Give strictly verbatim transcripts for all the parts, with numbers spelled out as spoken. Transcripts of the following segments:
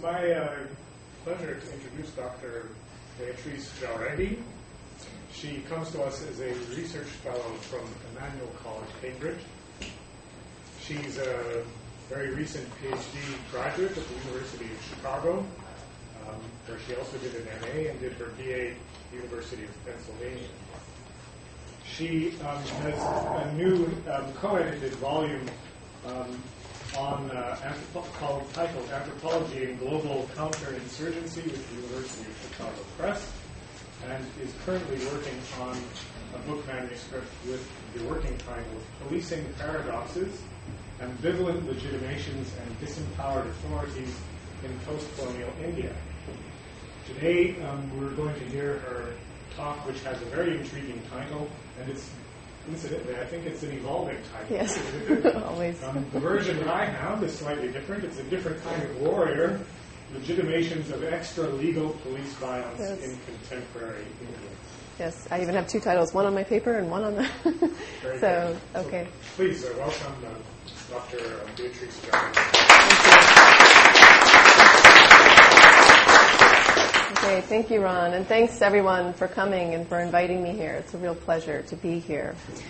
my uh, pleasure to introduce Doctor Beatrice Jauregui. She comes to us as a research fellow from Emmanuel College, Cambridge. She's a very recent PhD graduate at the University of Chicago, um, where she also did an M A and did her B A at the University of Pennsylvania. She um, has a new um, co-edited volume um, on uh, anthropo- called titled Anthropology and Global Counterinsurgency with the University of Chicago Press, and is currently working on a book manuscript with the working title Policing Paradoxes, Ambivalent Legitimations and Disempowered Authorities in Post-Colonial India. Today um, we're going to hear her talk, which has a very intriguing title, and it's, incidentally, I think it's an evolving title. Yes, always. Um, the version that I have is slightly different. It's a different kind of warrior, Legitimations of Extra-Legal Police Violence yes. in Contemporary India. Yes, I even have two titles, one on my paper and one on the... Very so, good. okay. So please uh, welcome uh, Doctor Beatrice Jauregui. Okay, thank you, Ron, and thanks everyone for coming and for inviting me here. It's a real pleasure to be here.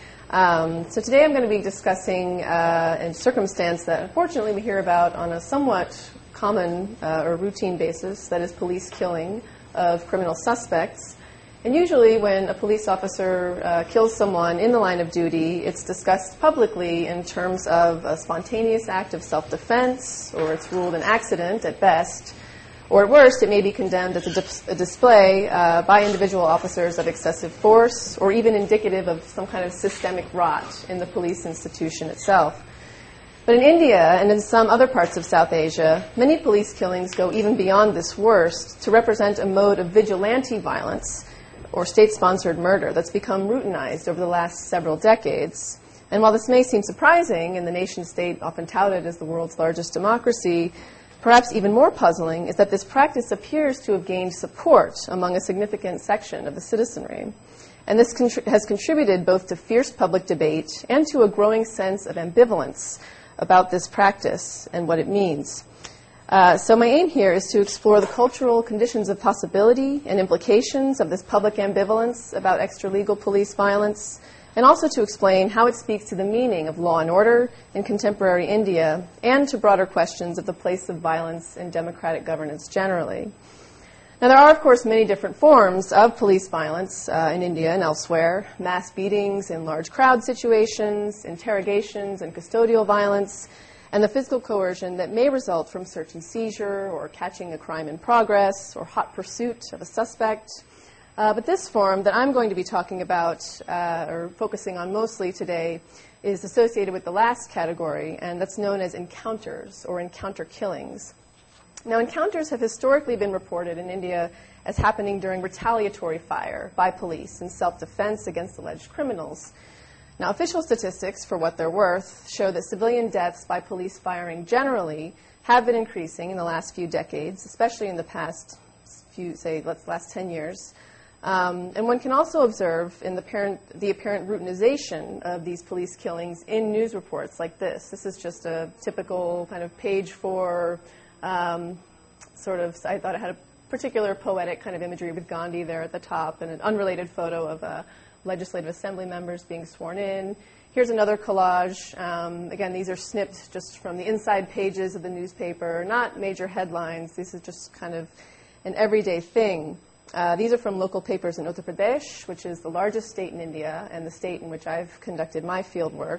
Um, so today I'm going to be discussing uh, a circumstance that unfortunately we hear about on a somewhat common uh, or routine basis, that is police killing of criminal suspects. And usually when a police officer uh, kills someone in the line of duty, it's discussed publicly in terms of a spontaneous act of self-defense, or it's ruled an accident at best. Or at worst, it may be condemned as a, dis- a display uh, by individual officers of excessive force, or even indicative of some kind of systemic rot in the police institution itself. But in India and in some other parts of South Asia, many police killings go even beyond this worst to represent a mode of vigilante violence, or state-sponsored murder, that's become routinized over the last several decades. And while this may seem surprising in the nation-state often touted as the world's largest democracy, perhaps even more puzzling is that this practice appears to have gained support among a significant section of the citizenry. And this contri- has contributed both to fierce public debate and to a growing sense of ambivalence about this practice and what it means. Uh, so my aim here is to explore the cultural conditions of possibility and implications of this public ambivalence about extralegal police violence, and also to explain how it speaks to the meaning of law and order in contemporary India, and to broader questions of the place of violence in democratic governance generally. Now, there are, of course, many different forms of police violence uh, in India and elsewhere: mass beatings in large crowd situations, interrogations and custodial violence, and the physical coercion that may result from search and seizure, or catching a crime in progress, or hot pursuit of a suspect. Uh, but this form that I'm going to be talking about, uh, or focusing on mostly today, is associated with the last category, and that's known as encounters, or encounter killings. Now, encounters have historically been reported in India as happening during retaliatory fire by police in self-defense against alleged criminals. Now, official statistics, for what they're worth, show that civilian deaths by police firing generally have been increasing in the last few decades, especially in the past few, say, let's last ten years. Um, and one can also observe in the, parent, the apparent routinization of these police killings in news reports like this. This is just a typical kind of page four um, sort of, I thought it had a particular poetic kind of imagery with Gandhi there at the top, and an unrelated photo of uh, legislative assembly members being sworn in. Here's another collage. Um, again, these are snipped just from the inside pages of the newspaper, not major headlines. This is just kind of an everyday thing. Uh, these are from local papers in Uttar Pradesh, which is the largest state in India and the state in which I've conducted my field work.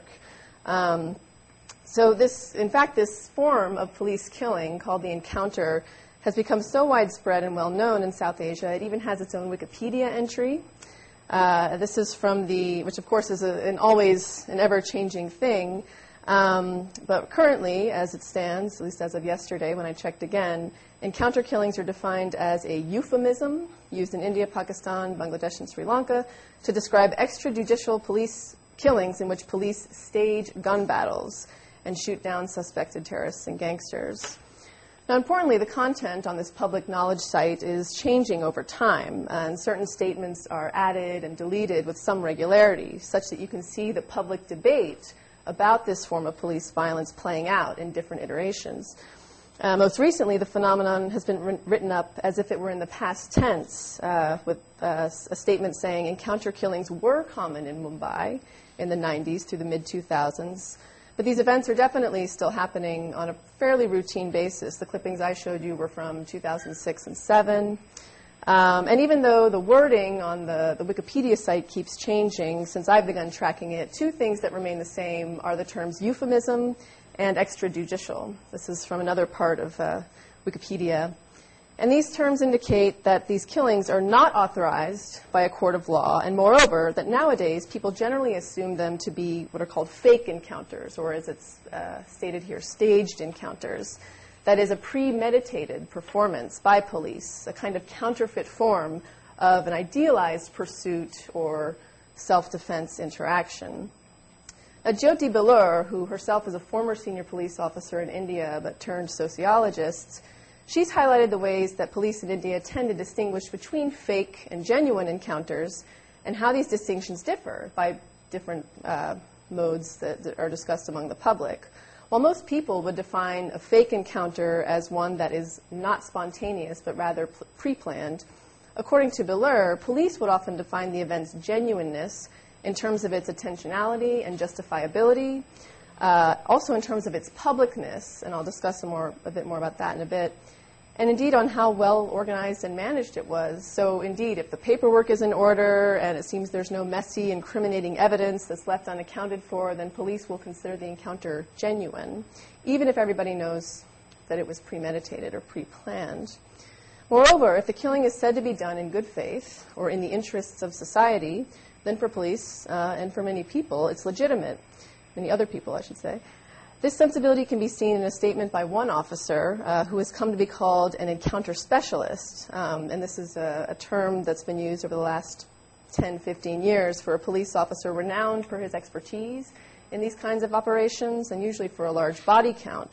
Um, so this, in fact, this form of police killing called the encounter has become so widespread and well known in South Asia, it even has its own Wikipedia entry. Uh, this is from the, which of course is a, an always an ever-changing thing, um, but currently, as it stands, at least as of yesterday when I checked again, encounter killings are defined as a euphemism used in India, Pakistan, Bangladesh, and Sri Lanka to describe extrajudicial police killings in which police stage gun battles and shoot down suspected terrorists and gangsters. Now, importantly, the content on this public knowledge site is changing over time, and certain statements are added and deleted with some regularity, such that you can see the public debate about this form of police violence playing out in different iterations. Uh, most recently, the phenomenon has been wri- written up as if it were in the past tense, uh, with uh, a statement saying encounter killings were common in Mumbai in the nineties through the mid two thousands. But these events are definitely still happening on a fairly routine basis. The clippings I showed you were from two thousand six and seven. Um, and even though the wording on the, the Wikipedia site keeps changing since I've begun tracking it, two things that remain the same are the terms euphemism and extrajudicial. This is from another part of uh, Wikipedia. And these terms indicate that these killings are not authorized by a court of law, and moreover, that nowadays people generally assume them to be what are called fake encounters, or as it's uh, stated here, staged encounters. That is a premeditated performance by police, a kind of counterfeit form of an idealized pursuit or self-defense interaction. Uh, Jyoti Belur, who herself is a former senior police officer in India but turned sociologist, she's highlighted the ways that police in India tend to distinguish between fake and genuine encounters and how these distinctions differ by different uh, modes that, that are discussed among the public. While most people would define a fake encounter as one that is not spontaneous but rather pl- pre-planned, according to Belur, police would often define the event's genuineness in terms of its intentionality and justifiability, uh, also in terms of its publicness, and I'll discuss some more, a bit more about that in a bit, and indeed on how well organized and managed it was. So indeed, if the paperwork is in order and it seems there's no messy, incriminating evidence that's left unaccounted for, then police will consider the encounter genuine, even if everybody knows that it was premeditated or pre-planned. Moreover, if the killing is said to be done in good faith or in the interests of society, then for police uh, and for many people, it's legitimate. Many other people, I should say. This sensibility can be seen in a statement by one officer uh, who has come to be called an encounter specialist. Um, and this is a, a term that's been used over the last ten, fifteen years for a police officer renowned for his expertise in these kinds of operations and usually for a large body count.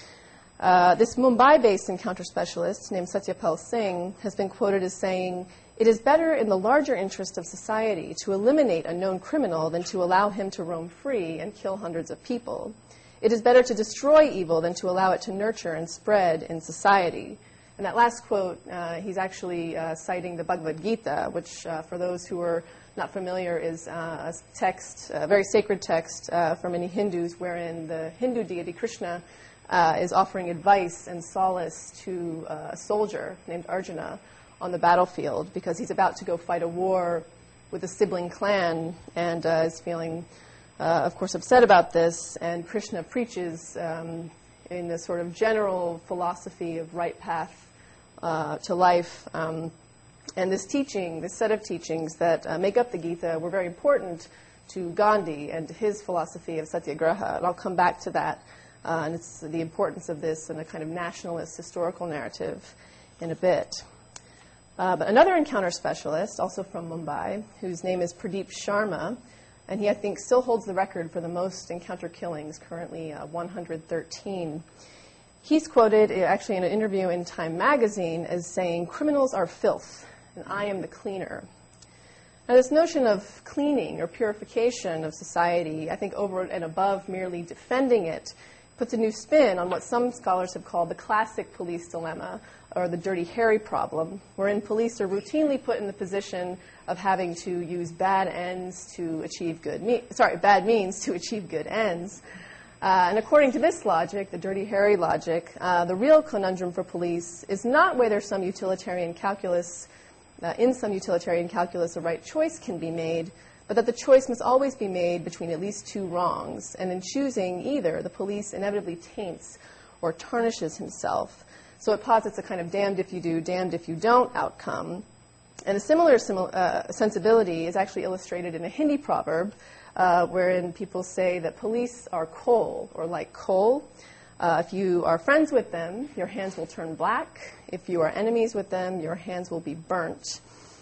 Uh, this Mumbai-based encounter specialist named Satyapal Singh has been quoted as saying, "It is better in the larger interest of society to eliminate a known criminal than to allow him to roam free and kill hundreds of people. It is better to destroy evil than to allow it to nurture and spread in society." And that last quote, uh, he's actually uh, citing the Bhagavad Gita, which, uh, for those who are not familiar, is uh, a text, a very sacred text uh, for many Hindus, wherein the Hindu deity Krishna uh, is offering advice and solace to uh, a soldier named Arjuna on the battlefield because he's about to go fight a war with a sibling clan and uh, is feeling, uh, of course, upset about this. And Krishna preaches um, in the sort of general philosophy of right path uh, to life. Um, and this teaching, this set of teachings that uh, make up the Gita were very important to Gandhi and to his philosophy of satyagraha. And I'll come back to that. Uh, and it's the importance of this in a kind of nationalist historical narrative in a bit. Uh, but another encounter specialist, also from Mumbai, whose name is Pradeep Sharma, and he, I think, still holds the record for the most encounter killings, currently uh, one hundred thirteen. He's quoted, uh, actually in an interview in Time magazine, as saying, "Criminals are filth, and I am the cleaner." Now, this notion of cleaning or purification of society, I think over and above merely defending it, puts a new spin on what some scholars have called the classic police dilemma, or the Dirty Harry problem, wherein police are routinely put in the position of having to use bad ends to achieve good me- sorry, bad means to achieve good ends. Uh, and according to this logic, the Dirty Harry logic, uh, the real conundrum for police is not whether some utilitarian calculus, uh, in some utilitarian calculus, a right choice can be made, but that the choice must always be made between at least two wrongs. And in choosing either, the police inevitably taints or tarnishes himself. So it posits a kind of damned if you do, damned if you don't outcome. And a similar simil- uh, sensibility is actually illustrated in a Hindi proverb, uh, wherein people say that police are coal, or like coal. Uh, if you are friends with them, your hands will turn black. If you are enemies with them, your hands will be burnt.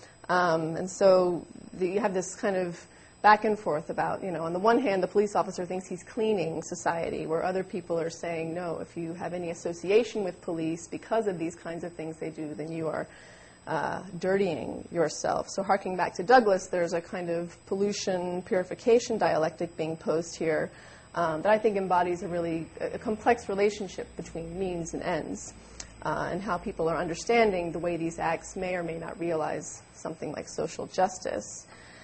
Um, and so the, you have this kind of back and forth about, you know, on the one hand, the police officer thinks he's cleaning society, where other people are saying, no, if you have any association with police because of these kinds of things they do, then you are uh, dirtying yourself. So harking back to Douglas, there's a kind of pollution purification dialectic being posed here, um, that I think embodies a really a complex relationship between means and ends, uh, and how people are understanding the way these acts may or may not realize something like social justice.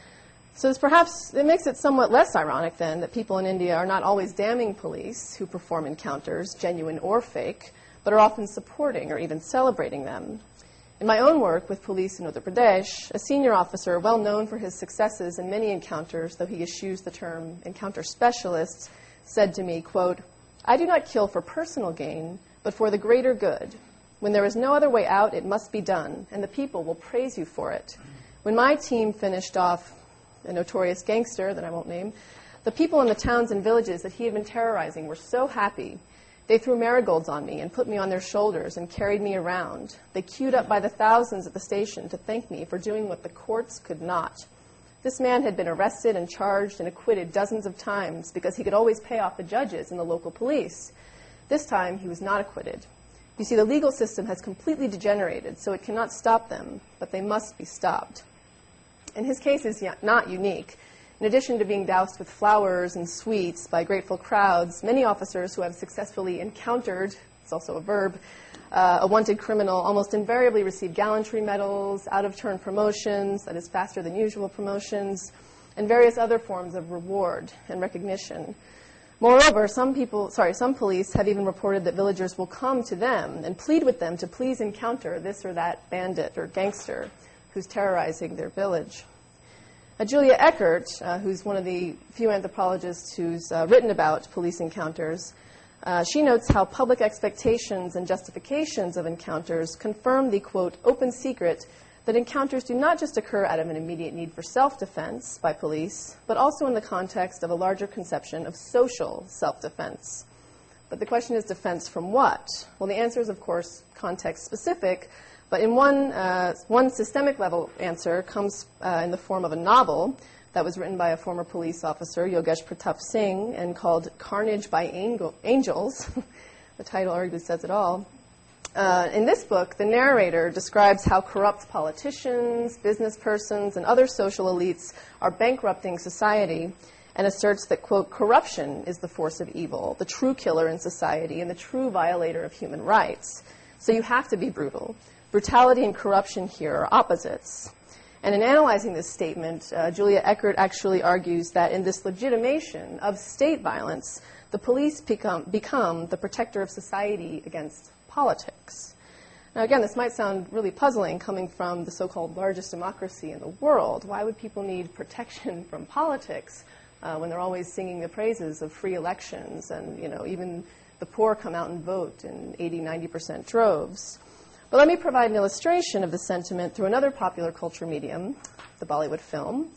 So this perhaps, it makes it somewhat less ironic then that people in India are not always damning police who perform encounters, genuine or fake, but are often supporting or even celebrating them. In my own work with police in Uttar Pradesh, a senior officer well known for his successes in many encounters, though he eschews the term encounter specialist, said to me, quote, "I do not kill for personal gain, but for the greater good. When there is no other way out, it must be done, and the people will praise you for it. When my team finished off a notorious gangster that I won't name, the people in the towns and villages that he had been terrorizing were so happy. They threw marigolds on me and put me on their shoulders and carried me around. They queued up by the thousands at the station to thank me for doing what the courts could not. This man had been arrested and charged and acquitted dozens of times because he could always pay off the judges and the local police. This time, he was not acquitted. You see, the legal system has completely degenerated, so it cannot stop them, but they must be stopped." And his case is not unique. In addition to being doused with flowers and sweets by grateful crowds, many officers who have successfully encountered, it's also a verb, uh, a wanted criminal almost invariably receive gallantry medals, out-of-turn promotions, that is faster than usual promotions, and various other forms of reward and recognition. Moreover, some people, sorry, some police have even reported that villagers will come to them and plead with them to please encounter this or that bandit or gangster who's terrorizing their village. Uh, Julia Eckert, uh, who's one of the few anthropologists who's uh, written about police encounters, uh, she notes how public expectations and justifications of encounters confirm the, quote, open secret that encounters do not just occur out of an immediate need for self-defense by police, but also in the context of a larger conception of social self-defense. But the question is, defense from what? Well, the answer is, of course, context-specific, but in one, uh, one systemic level answer comes uh, in the form of a novel that was written by a former police officer, Yogesh Pratap Singh, and called Carnage by Angel- Angels. The title arguably says it all. Uh, in this book, the narrator describes how corrupt politicians, business persons, and other social elites are bankrupting society, and asserts that, quote, corruption is the force of evil, the true killer in society, and the true violator of human rights. So you have to be brutal. Brutality and corruption here are opposites. And in analyzing this statement, uh, Julia Eckert actually argues that in this legitimation of state violence, the police become, become the protector of society against politics. Now, again, this might sound really puzzling coming from the so-called largest democracy in the world. Why would people need protection from politics uh, when they're always singing the praises of free elections and, you know, even the poor come out and vote in eighty, ninety percent droves? But let me provide an illustration of the sentiment through another popular culture medium, the Bollywood film.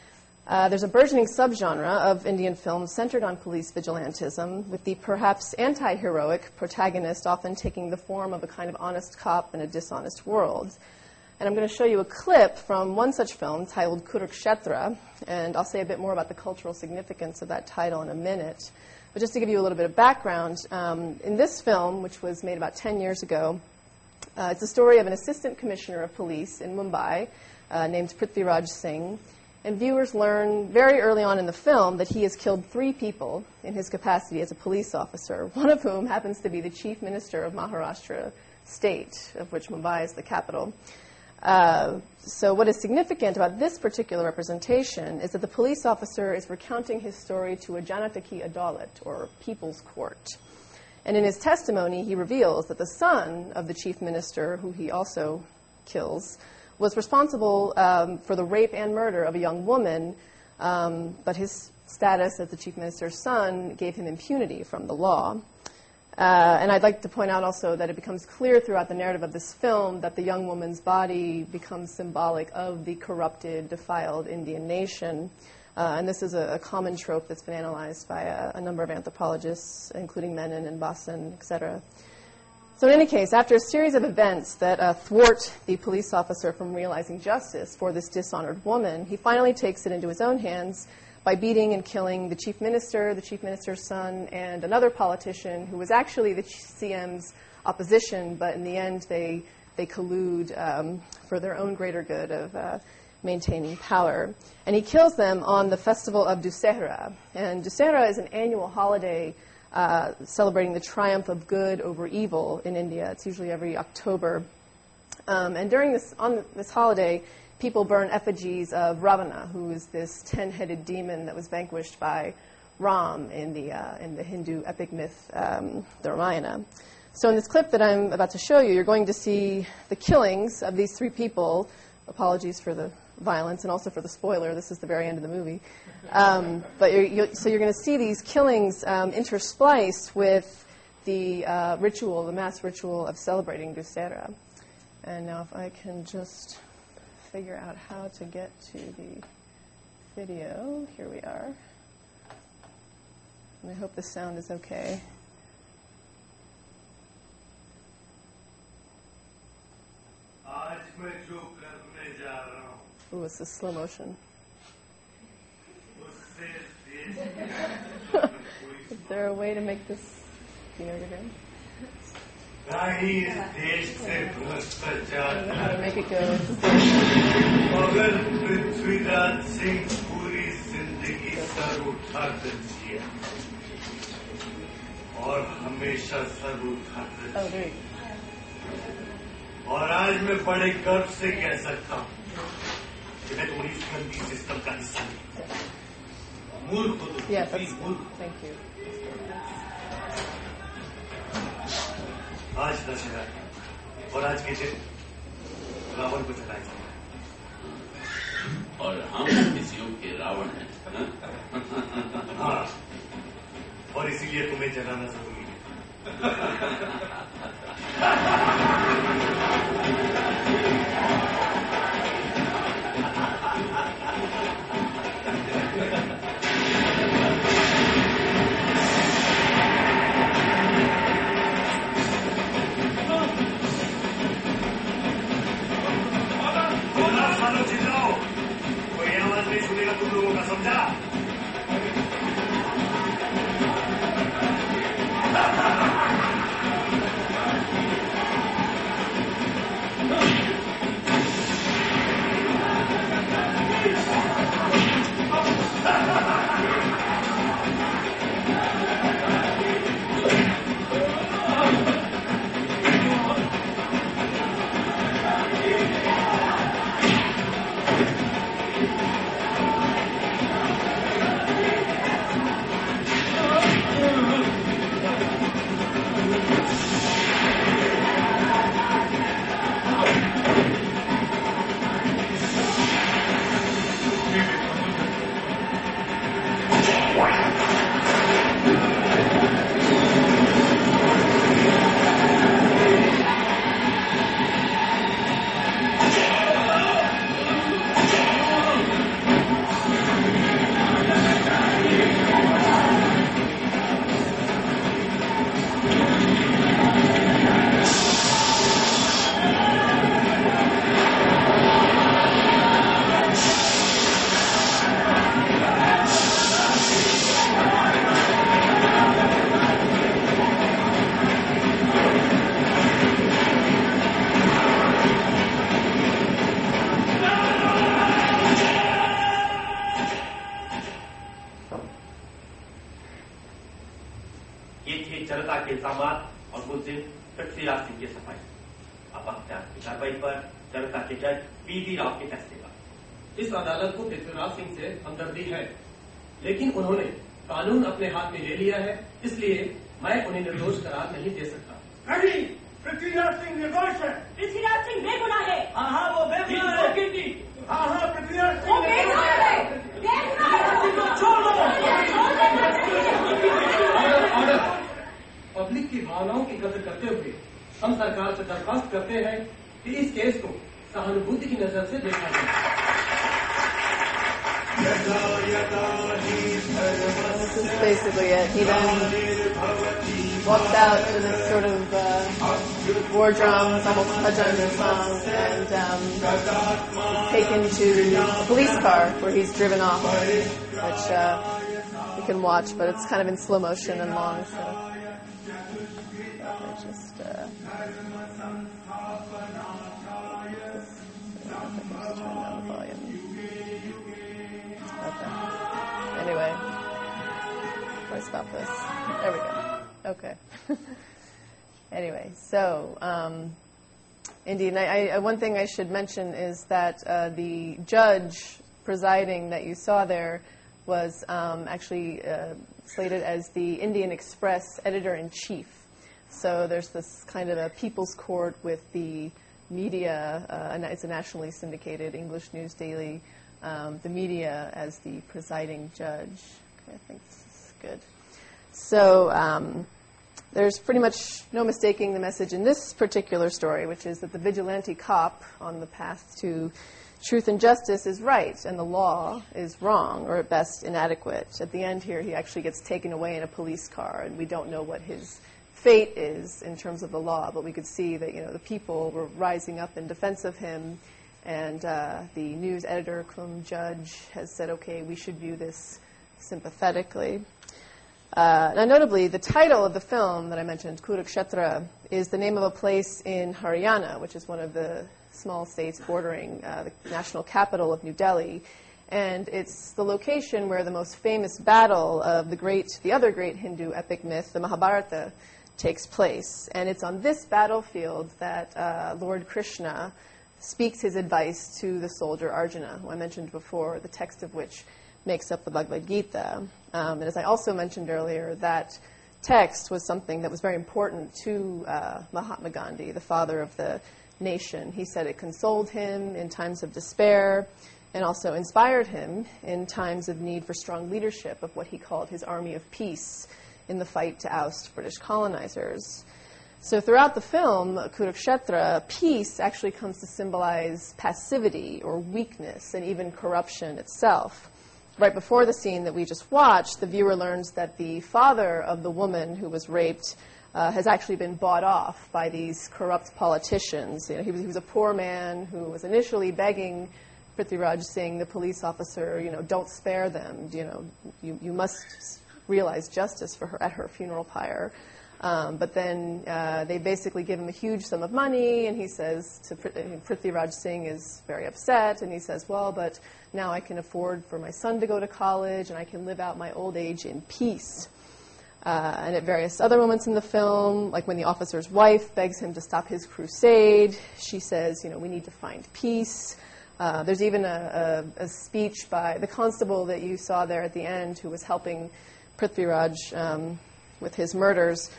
Uh, there's a burgeoning subgenre of Indian films centered on police vigilantism, with the perhaps anti-heroic protagonist often taking the form of a kind of honest cop in a dishonest world. And I'm going to show you a clip from one such film titled Kurukshetra, and I'll say a bit more about the cultural significance of that title in a minute. But just to give you a little bit of background, um, in this film, which was made about ten years ago, Uh, it's the story of an assistant commissioner of police in Mumbai uh, named Prithviraj Singh. And viewers learn very early on in the film that he has killed three people in his capacity as a police officer, one of whom happens to be the chief minister of Maharashtra state, of which Mumbai is the capital. Uh, so what is significant about this particular representation is that the police officer is recounting his story to a Janata-ki Adalat, or people's court. And in his testimony, he reveals that the son of the chief minister, who he also kills, was responsible um, for the rape and murder of a young woman, um, but his status as the chief minister's son gave him impunity from the law. Uh, and I'd like to point out also that it becomes clear throughout the narrative of this film that the young woman's body becomes symbolic of the corrupted, defiled Indian nation. Uh, and this is a, a common trope that's been analyzed by a, a number of anthropologists, including Menon and Boston, et cetera. So in any case, after a series of events that uh, thwart the police officer from realizing justice for this dishonored woman, he finally takes it into his own hands by beating and killing the chief minister, the chief minister's son, and another politician who was actually the C M's opposition, but in the end they, they collude um, for their own greater good of uh, maintaining power. And he kills them on the festival of Dussehra. And Dussehra is an annual holiday uh, celebrating the triumph of good over evil in India. It's usually every October. Um, and during this, on this holiday, people burn effigies of Ravana, who is this ten-headed demon that was vanquished by Ram in the, uh, in the Hindu epic myth, um, the Ramayana. So in this clip that I'm about to show you, you're going to see the killings of these three people. Apologies for the violence and also for the spoiler. This is the very end of the movie. Um, but you're, you're, so you're going to see these killings um, interspliced with the uh, ritual, the mass ritual of celebrating Dussehra. And now if I can just figure out how to get to the video. Here we are. And I hope the sound is okay. Ooh, it's the slow motion. Is there a way to make this, you know, you're good? I don't know how to make it go. Oh, there you go. और आज मैं बड़े गर्व से कह सकता हूँ कि मैं तुम्हारी गंदी सिस्टम का हिस्सा नहीं। मूर्ख हो तुम। Yeah, that's, thank you. आज दशहरा और आज के दिन रावण को जलाया जाता है। और हम इस युग के रावण हैं। हाँ, और इसीलिए तुम्हें जलाना जरूरी है। कोई आवाज नहीं सुनेगा तुम लोगों का, समझा? इस अदालत को पृथ्वीराज सिंह से हमदर्दी है, लेकिन उन्होंने कानून अपने हाथ में ले लिया है, इसलिए मैं उन्हें निर्दोष करार नहीं दे सकता। नहीं, पृथ्वीराज सिंह निर्दोष है। पृथ्वीराज सिंह बेगुनाह है। हाँ हाँ वो बेगुनाह है। हाँ हाँ पृथ्वीराज सिंह वो बेगुनाह है। ऑर्डर। पब्लिक की भावनाओं की कदर करते हुए हम सरकार से दरख्वास्त करते हैं कि इस केस को सहानुभूति की नजर से देखा जाए। This is basically it. He then walks out to this sort of uh, war drums, almost bhajan song, and um, is taken to the police car where he's driven off, which uh, you can watch, but it's kind of in slow motion and long. So I just. Uh, Just turn down the volume. about this. There we go. Okay. Anyway, so um, indeed, I, I, one thing I should mention is that uh, the judge presiding that you saw there was um, actually uh, slated as the Indian Express editor-in-chief. So there's this kind of a people's court with the media, uh, and it's a nationally syndicated English news daily, um, the media as the presiding judge. Okay, I think this is good. So um, there's pretty much no mistaking the message in this particular story, which is that the vigilante cop on the path to truth and justice is right, and the law is wrong, or at best inadequate. At the end here, he actually gets taken away in a police car, and we don't know what his fate is in terms of the law, but we could see that, you know, the people were rising up in defense of him, and uh, the news editor cum judge has said, okay, we should view this sympathetically. Uh, now, notably, the title of the film that I mentioned, Kurukshetra, is the name of a place in Haryana, which is one of the small states bordering uh, the national capital of New Delhi. And it's the location where the most famous battle of the great, the other great Hindu epic myth, the Mahabharata, takes place. And it's on this battlefield that uh, Lord Krishna speaks his advice to the soldier Arjuna, who I mentioned before, the text of which makes up the Bhagavad Gita. Um, and as I also mentioned earlier, that text was something that was very important to uh, Mahatma Gandhi, the father of the nation. He said it consoled him in times of despair and also inspired him in times of need for strong leadership of what he called his army of peace in the fight to oust British colonizers. So throughout the film, Kurukshetra, peace actually comes to symbolize passivity or weakness and even corruption itself. Right before the scene that we just watched, the viewer learns that the father of the woman who was raped uh, has actually been bought off by these corrupt politicians. You know, he was, he was a poor man who was initially begging Prithviraj Singh, the police officer, you know, don't spare them. You know, you, you must realize justice for her at her funeral pyre. Um, but then uh, they basically give him a huge sum of money, and he says to Prithviraj Singh is very upset, and he says, well, but now I can afford for my son to go to college, and I can live out my old age in peace. Uh, and at various other moments in the film, like when the officer's wife begs him to stop his crusade, she says, you know, we need to find peace. Uh, there's even a, a, a speech by the constable that you saw there at the end who was helping Prithviraj um, with his murders.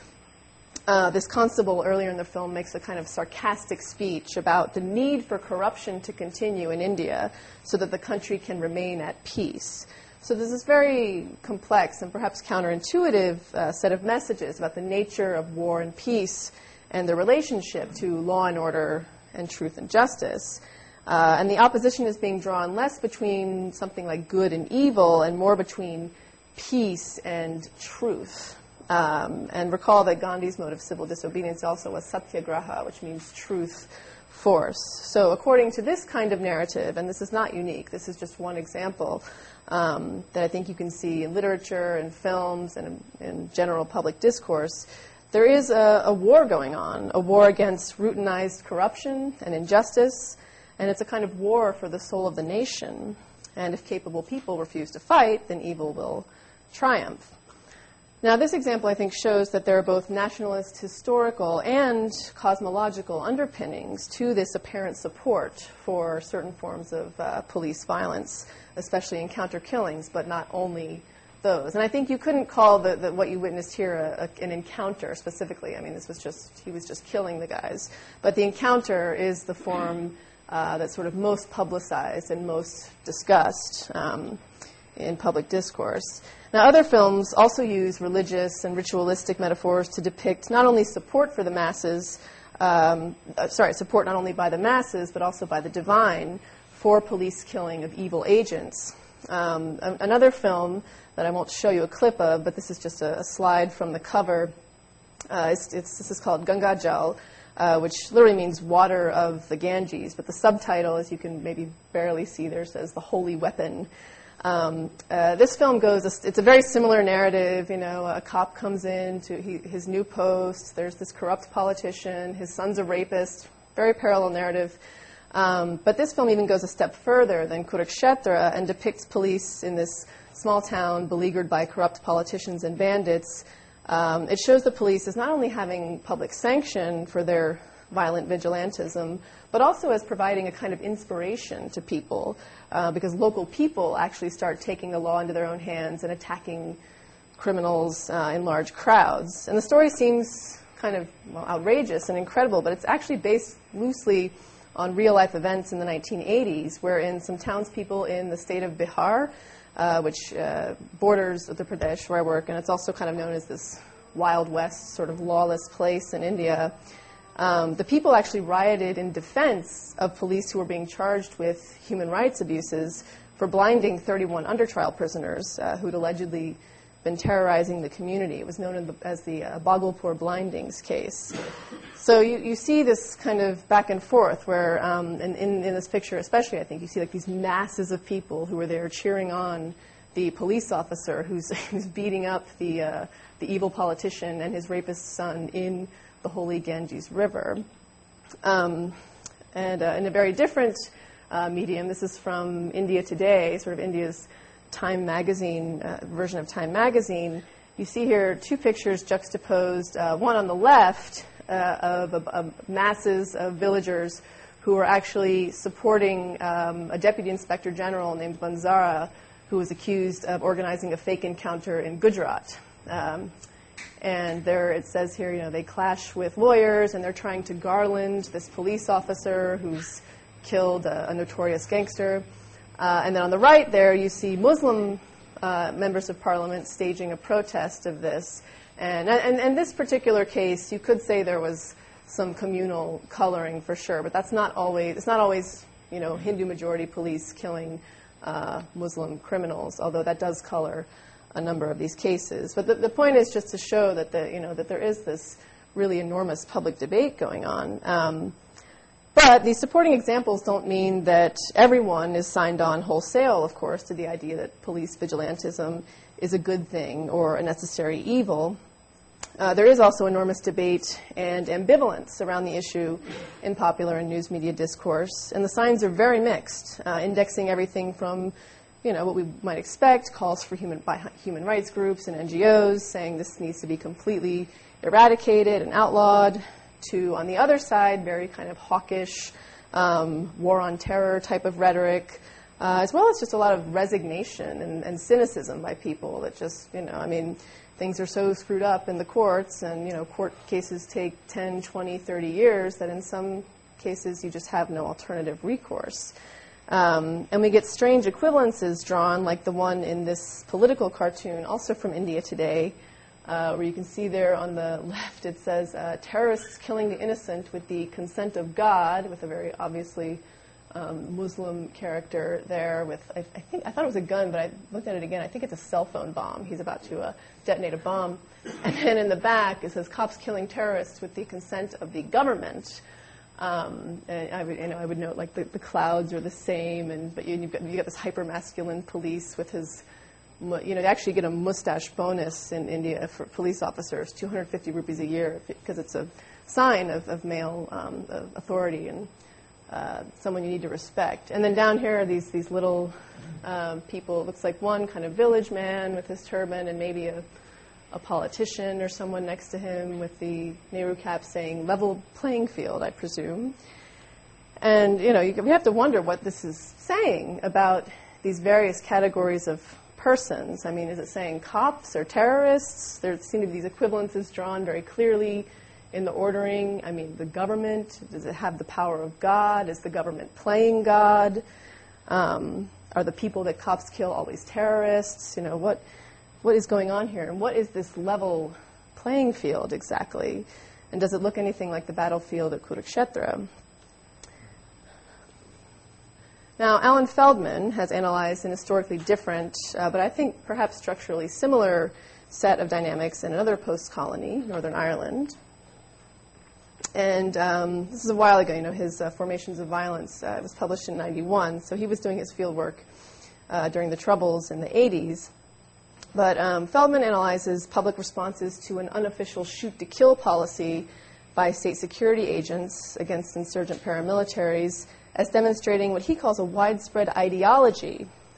Uh, this constable earlier in the film makes a kind of sarcastic speech about the need for corruption to continue in India so that the country can remain at peace. So there's this very complex and perhaps counterintuitive uh, set of messages about the nature of war and peace and the relationship to law and order and truth and justice. Uh, and the opposition is being drawn less between something like good and evil and more between peace and truth. Um, and recall that Gandhi's mode of civil disobedience also was satyagraha, which means truth force. So according to this kind of narrative, and this is not unique, this is just one example um, that I think you can see in literature and films and in, in general public discourse, there is a, a war going on, a war against routinized corruption and injustice, and it's a kind of war for the soul of the nation. And if capable people refuse to fight, then evil will triumph. Now, this example, I think, shows that there are both nationalist, historical, and cosmological underpinnings to this apparent support for certain forms of uh, police violence, especially encounter killings, but not only those. And I think you couldn't call the, the, what you witnessed here a, a, an encounter specifically. I mean, this was just, he was just killing the guys. But the encounter is the form uh, that's sort of most publicized and most discussed um, in public discourse. Now, other films also use religious and ritualistic metaphors to depict not only support for the masses, um, uh, sorry, support not only by the masses, but also by the divine for police killing of evil agents. Um, a- another film that I won't show you a clip of, but this is just a, a slide from the cover, uh, it's, it's, this is called Ganga Jal, uh, which literally means water of the Ganges, but the subtitle, as you can maybe barely see there, says the holy weapon. Um, uh, this film goes, it's a very similar narrative, you know, a cop comes in to he, his new post, there's this corrupt politician, his son's a rapist, very parallel narrative. Um, but this film even goes a step further than Kurukshetra and depicts police in this small town beleaguered by corrupt politicians and bandits, um, it shows the police as not only having public sanction for their violent vigilantism, but also as providing a kind of inspiration to people, uh, because local people actually start taking the law into their own hands and attacking criminals uh, in large crowds. And the story seems kind of well, outrageous and incredible, but it's actually based loosely on real-life events in the nineteen eighties, wherein some townspeople in the state of Bihar, uh, which uh, borders Uttar Pradesh, where I work, and it's also kind of known as this Wild West sort of lawless place in India, um, the people actually rioted in defense of police who were being charged with human rights abuses for blinding thirty-one under-trial prisoners uh, who'd allegedly been terrorizing the community. It was known in the, as the uh, Bhagalpur blindings case. So you, you see this kind of back and forth where, um, and in, in this picture especially, I think, you see like these masses of people who are there cheering on the police officer who's, who's beating up the, uh, the evil politician and his rapist son in the holy Ganges River. Um, and uh, in a very different uh, medium, this is from India Today, sort of India's Time magazine, uh, version of Time magazine. You see here two pictures juxtaposed, uh, one on the left uh, of, of, of masses of villagers who were actually supporting um, a deputy inspector general named Banzara, who was accused of organizing a fake encounter in Gujarat. Um, and there it says here, you know, they clash with lawyers and they're trying to garland this police officer who's killed a, a notorious gangster. Uh, and then on the right there, you see Muslim uh, members of parliament staging a protest of this. And, and in this particular case, you could say there was some communal coloring for sure, but that's not always, it's not always, you know, Hindu majority police killing uh, Muslim criminals, although that does color a number of these cases. But the, the point is just to show that the, you know, that there is this really enormous public debate going on. Um, But these supporting examples don't mean that everyone is signed on wholesale, of course, to the idea that police vigilantism is a good thing or a necessary evil. Uh, there is also enormous debate and ambivalence around the issue in popular and news media discourse, and the signs are very mixed, uh, indexing everything from, you know, what we might expect, calls for human, by human rights groups and N G Os saying this needs to be completely eradicated and outlawed, to, on the other side, very kind of hawkish, um, war on terror type of rhetoric, uh, as well as just a lot of resignation and, and cynicism by people that just, you know, I mean, things are so screwed up in the courts, and, you know, court cases take ten, twenty, thirty years that in some cases you just have no alternative recourse. Um, and we get strange equivalences drawn, like the one in this political cartoon, also from India Today, Uh, where you can see there on the left it says, uh, terrorists killing the innocent with the consent of God, with a very obviously um, Muslim character there with, I, I think, I thought it was a gun, but I looked at it again. I think it's a cell phone bomb. He's about to uh, detonate a bomb. And then in the back it says, cops killing terrorists with the consent of the government. Um, and I would, you know, I would note, like, the, the clouds are the same, and but you, you've got, you've got this hyper-masculine police with his, you know, they actually get a mustache bonus in India for police officers, two hundred fifty rupees a year, because it's a sign of, of male um, of authority and uh, someone you need to respect. And then down here are these, these little um, people. It looks like one kind of village man with his turban and maybe a, a politician or someone next to him with the Nehru cap saying level playing field, I presume. And, you know, you, we have to wonder what this is saying about these various categories of persons. I mean, is it saying cops or terrorists? There seem to be these equivalences drawn very clearly in the ordering. I mean, the government, does it have the power of God? Is the government playing God? Um, are the people that cops kill always terrorists? You know, what what is going on here? And what is this level playing field exactly? And does it look anything like the battlefield at Kurukshetra? Now, Alan Feldman has analyzed an historically different, uh, but I think perhaps structurally similar set of dynamics in another post-colony, Northern Ireland. And um, this is a while ago, you know, his uh, Formations of Violence uh, was published in ninety-one, so he was doing his field work uh, during the Troubles in the eighties. But um, Feldman analyzes public responses to an unofficial shoot-to-kill policy by state security agents against insurgent paramilitaries as demonstrating what he calls a widespread ideology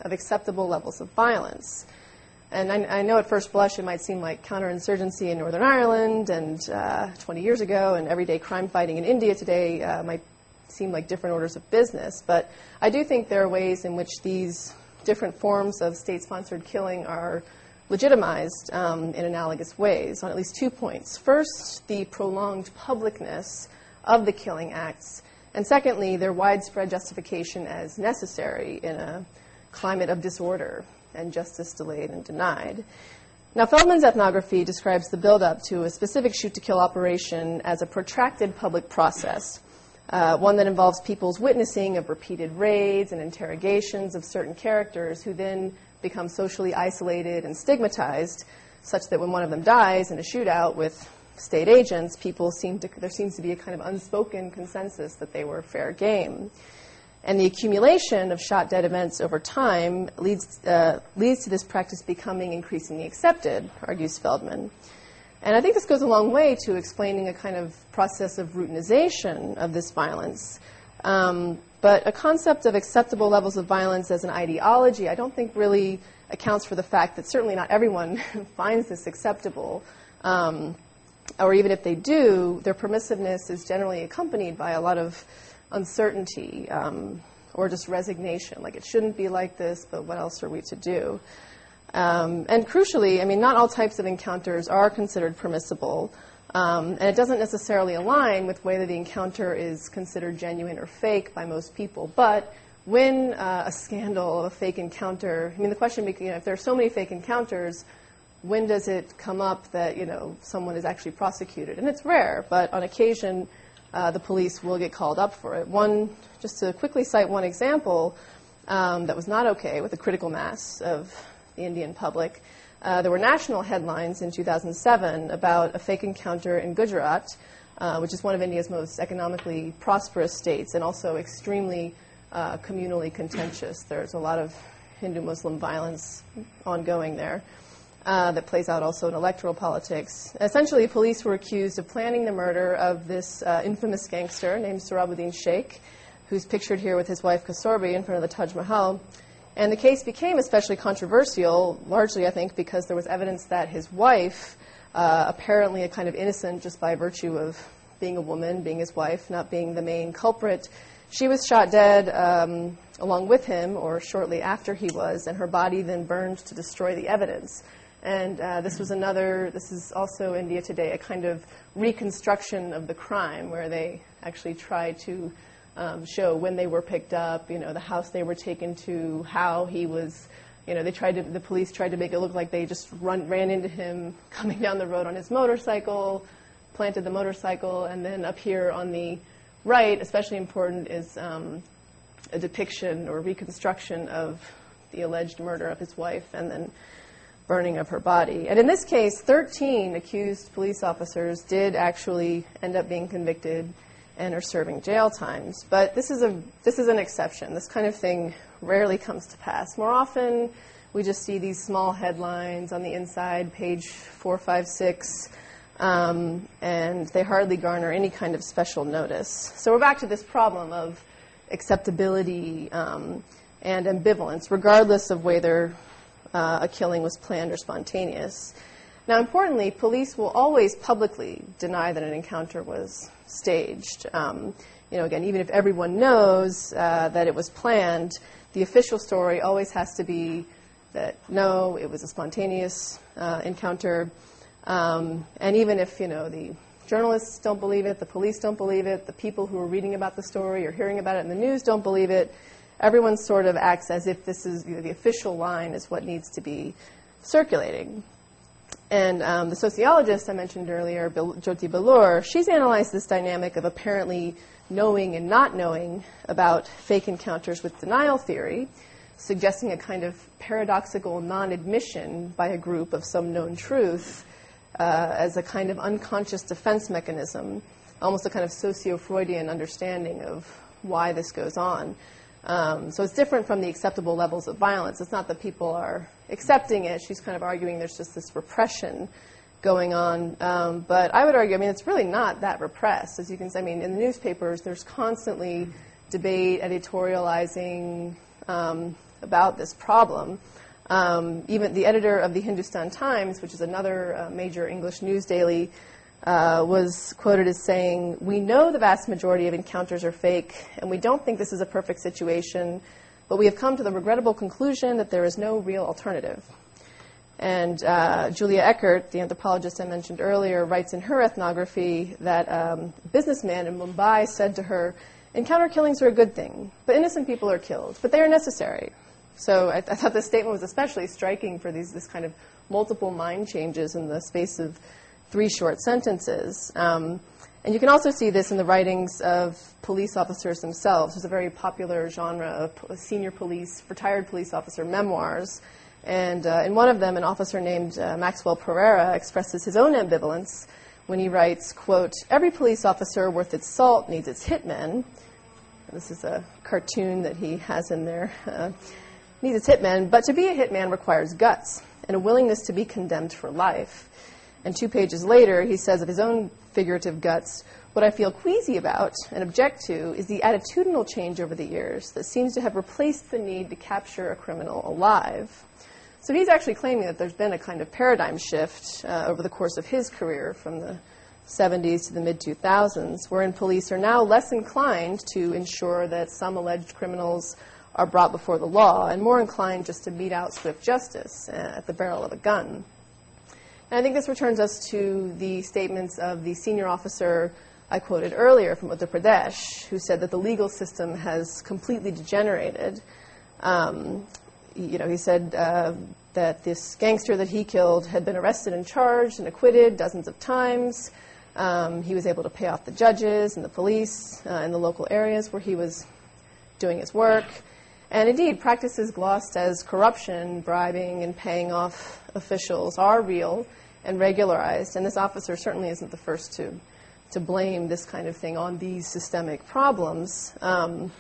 of acceptable levels of violence. And I, I know at first blush it might seem like counterinsurgency in Northern Ireland and uh, twenty years ago and everyday crime fighting in India today uh, might seem like different orders of business. But I do think there are ways in which these different forms of state-sponsored killing are legitimized um, in analogous ways on at least two points. First, the prolonged publicness of the killing acts, and secondly, their widespread justification as necessary in a climate of disorder and justice delayed and denied. Now, Feldman's ethnography describes the buildup to a specific shoot-to-kill operation as a protracted public process, uh, one that involves people's witnessing of repeated raids and interrogations of certain characters who then become socially isolated and stigmatized, such that when one of them dies in a shootout with state agents, people seem to, there seems to be a kind of unspoken consensus that they were fair game. And the accumulation of shot dead events over time leads, uh, leads to this practice becoming increasingly accepted, argues Feldman. And I think this goes a long way to explaining a kind of process of routinization of this violence. Um, but a concept of acceptable levels of violence as an ideology, I don't think really accounts for the fact that certainly not everyone finds this acceptable. Um, or even if they do, their permissiveness is generally accompanied by a lot of uncertainty um, or just resignation, like it shouldn't be like this, but what else are we to do? Um, and crucially, I mean, not all types of encounters are considered permissible, um, and it doesn't necessarily align with whether the encounter is considered genuine or fake by most people. But when uh, a scandal of a fake encounter, I mean, the question becomes, you know, if there are so many fake encounters, when does it come up that, you know, someone is actually prosecuted? And it's rare, but on occasion, Uh, the police will get called up for it. One, just to quickly cite one example um, that was not okay with the critical mass of the Indian public, uh, there were national headlines in two thousand seven about a fake encounter in Gujarat, uh, which is one of India's most economically prosperous states and also extremely uh, communally contentious. There's a lot of Hindu-Muslim violence ongoing there. Uh, that plays out also in electoral politics. Essentially, police were accused of planning the murder of this uh, infamous gangster named Sohrabuddin Sheikh, who's pictured here with his wife Kasorbi in front of the Taj Mahal. And the case became especially controversial, largely, I think, because there was evidence that his wife, uh, apparently a kind of innocent just by virtue of being a woman, being his wife, not being the main culprit, she was shot dead um, along with him, or shortly after he was, and her body then burned to destroy the evidence. And uh, this was another, this is also India today, a kind of reconstruction of the crime where they actually try to um, show when they were picked up, you know, the house they were taken to, how he was, you know, they tried to, the police tried to make it look like they just run, ran into him coming down the road on his motorcycle, planted the motorcycle, and then up here on the right, especially important, is um, a depiction or reconstruction of the alleged murder of his wife and then burning of her body. And in this case, thirteen accused police officers did actually end up being convicted and are serving jail times. But this is a this is an exception. This kind of thing rarely comes to pass. More often, we just see these small headlines on the inside, page four, five, six, um, and they hardly garner any kind of special notice. So we're back to this problem of acceptability um, and ambivalence, regardless of whether Uh, a killing was planned or spontaneous. Now, importantly, police will always publicly deny that an encounter was staged. Um, you know, again, even if everyone knows uh, that it was planned, the official story always has to be that, no, it was a spontaneous uh, encounter. Um, and even if, you know, the journalists don't believe it, the police don't believe it, the people who are reading about the story or hearing about it in the news don't believe it, everyone sort of acts as if this is, you know, the official line is what needs to be circulating. And um, the sociologist I mentioned earlier, Bil- Jyoti Belur, she's analyzed this dynamic of apparently knowing and not knowing about fake encounters with denial theory, suggesting a kind of paradoxical non-admission by a group of some known truth uh, as a kind of unconscious defense mechanism, almost a kind of socio-Freudian understanding of why this goes on. Um, so it's different from the acceptable levels of violence. It's not that people are accepting it. She's kind of arguing there's just this repression going on. Um, but I would argue, I mean, it's really not that repressed. As you can see, I mean, in the newspapers, there's constantly debate, editorializing, um, about this problem. Um, even the editor of the Hindustan Times, which is another uh, major English news daily, uh, was quoted as saying, "We know the vast majority of encounters are fake, and we don't think this is a perfect situation, but we have come to the regrettable conclusion that there is no real alternative." And uh, Julia Eckert, the anthropologist I mentioned earlier, writes in her ethnography that um, a businessman in Mumbai said to her, "Encounter killings are a good thing, but innocent people are killed, but they are necessary." So I, I thought this statement was especially striking for these this kind of multiple mind changes in the space of three short sentences. Um, and you can also see this in the writings of police officers themselves. There's a very popular genre of senior police, retired police officer memoirs. And uh, in one of them, an officer named uh, Maxwell Pereira expresses his own ambivalence when he writes, quote, "Every police officer worth its salt needs its hitmen." This is a cartoon that he has in there. Uh, needs its hitmen, but to be a hitman requires guts and a willingness to be condemned for life. And two pages later, he says of his own figurative guts, "What I feel queasy about and object to is the attitudinal change over the years that seems to have replaced the need to capture a criminal alive." So he's actually claiming that there's been a kind of paradigm shift uh, over the course of his career from the seventies to the mid two thousands, wherein police are now less inclined to ensure that some alleged criminals are brought before the law and more inclined just to mete out swift justice uh, at the barrel of a gun. And I think this returns us to the statements of the senior officer I quoted earlier from Uttar Pradesh, who said that the legal system has completely degenerated. Um, You know, he said uh, that this gangster that he killed had been arrested and charged and acquitted dozens of times. Um, he was able to pay off the judges and the police uh, in the local areas where he was doing his work. And indeed, practices glossed as corruption, bribing, and paying off officials are real and regularized. And this officer certainly isn't the first to, to blame this kind of thing on these systemic problems. Um,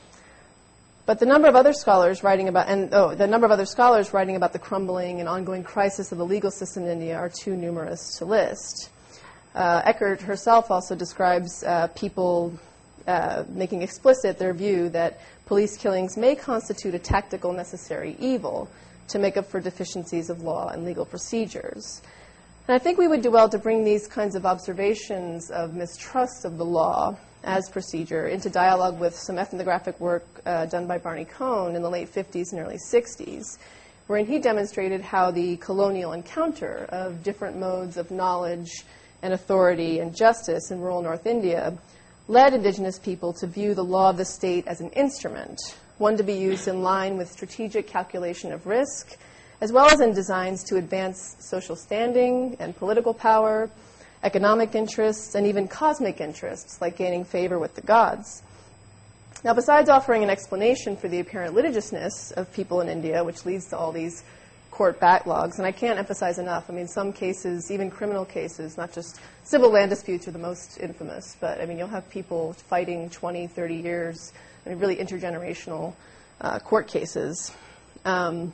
But the number of other scholars writing about, and oh, the number of other scholars writing about the crumbling and ongoing crisis of the legal system in India are too numerous to list. Uh, Eckert herself also describes uh, people uh, making explicit their view that police killings may constitute a tactical necessary evil to make up for deficiencies of law and legal procedures. And I think we would do well to bring these kinds of observations of mistrust of the law as procedure into dialogue with some ethnographic work uh, done by Barney Cohn in the late fifties and early sixties, wherein he demonstrated how the colonial encounter of different modes of knowledge and authority and justice in rural North India led indigenous people to view the law of the state as an instrument, one to be used in line with strategic calculation of risk, as well as in designs to advance social standing and political power, economic interests, and even cosmic interests, like gaining favor with the gods. Now, besides offering an explanation for the apparent litigiousness of people in India, which leads to all these court backlogs, and I can't emphasize enough, I mean, some cases, even criminal cases, not just civil land disputes are the most infamous, but, I mean, you'll have people fighting twenty, thirty years, I mean, really intergenerational uh, court cases. Um,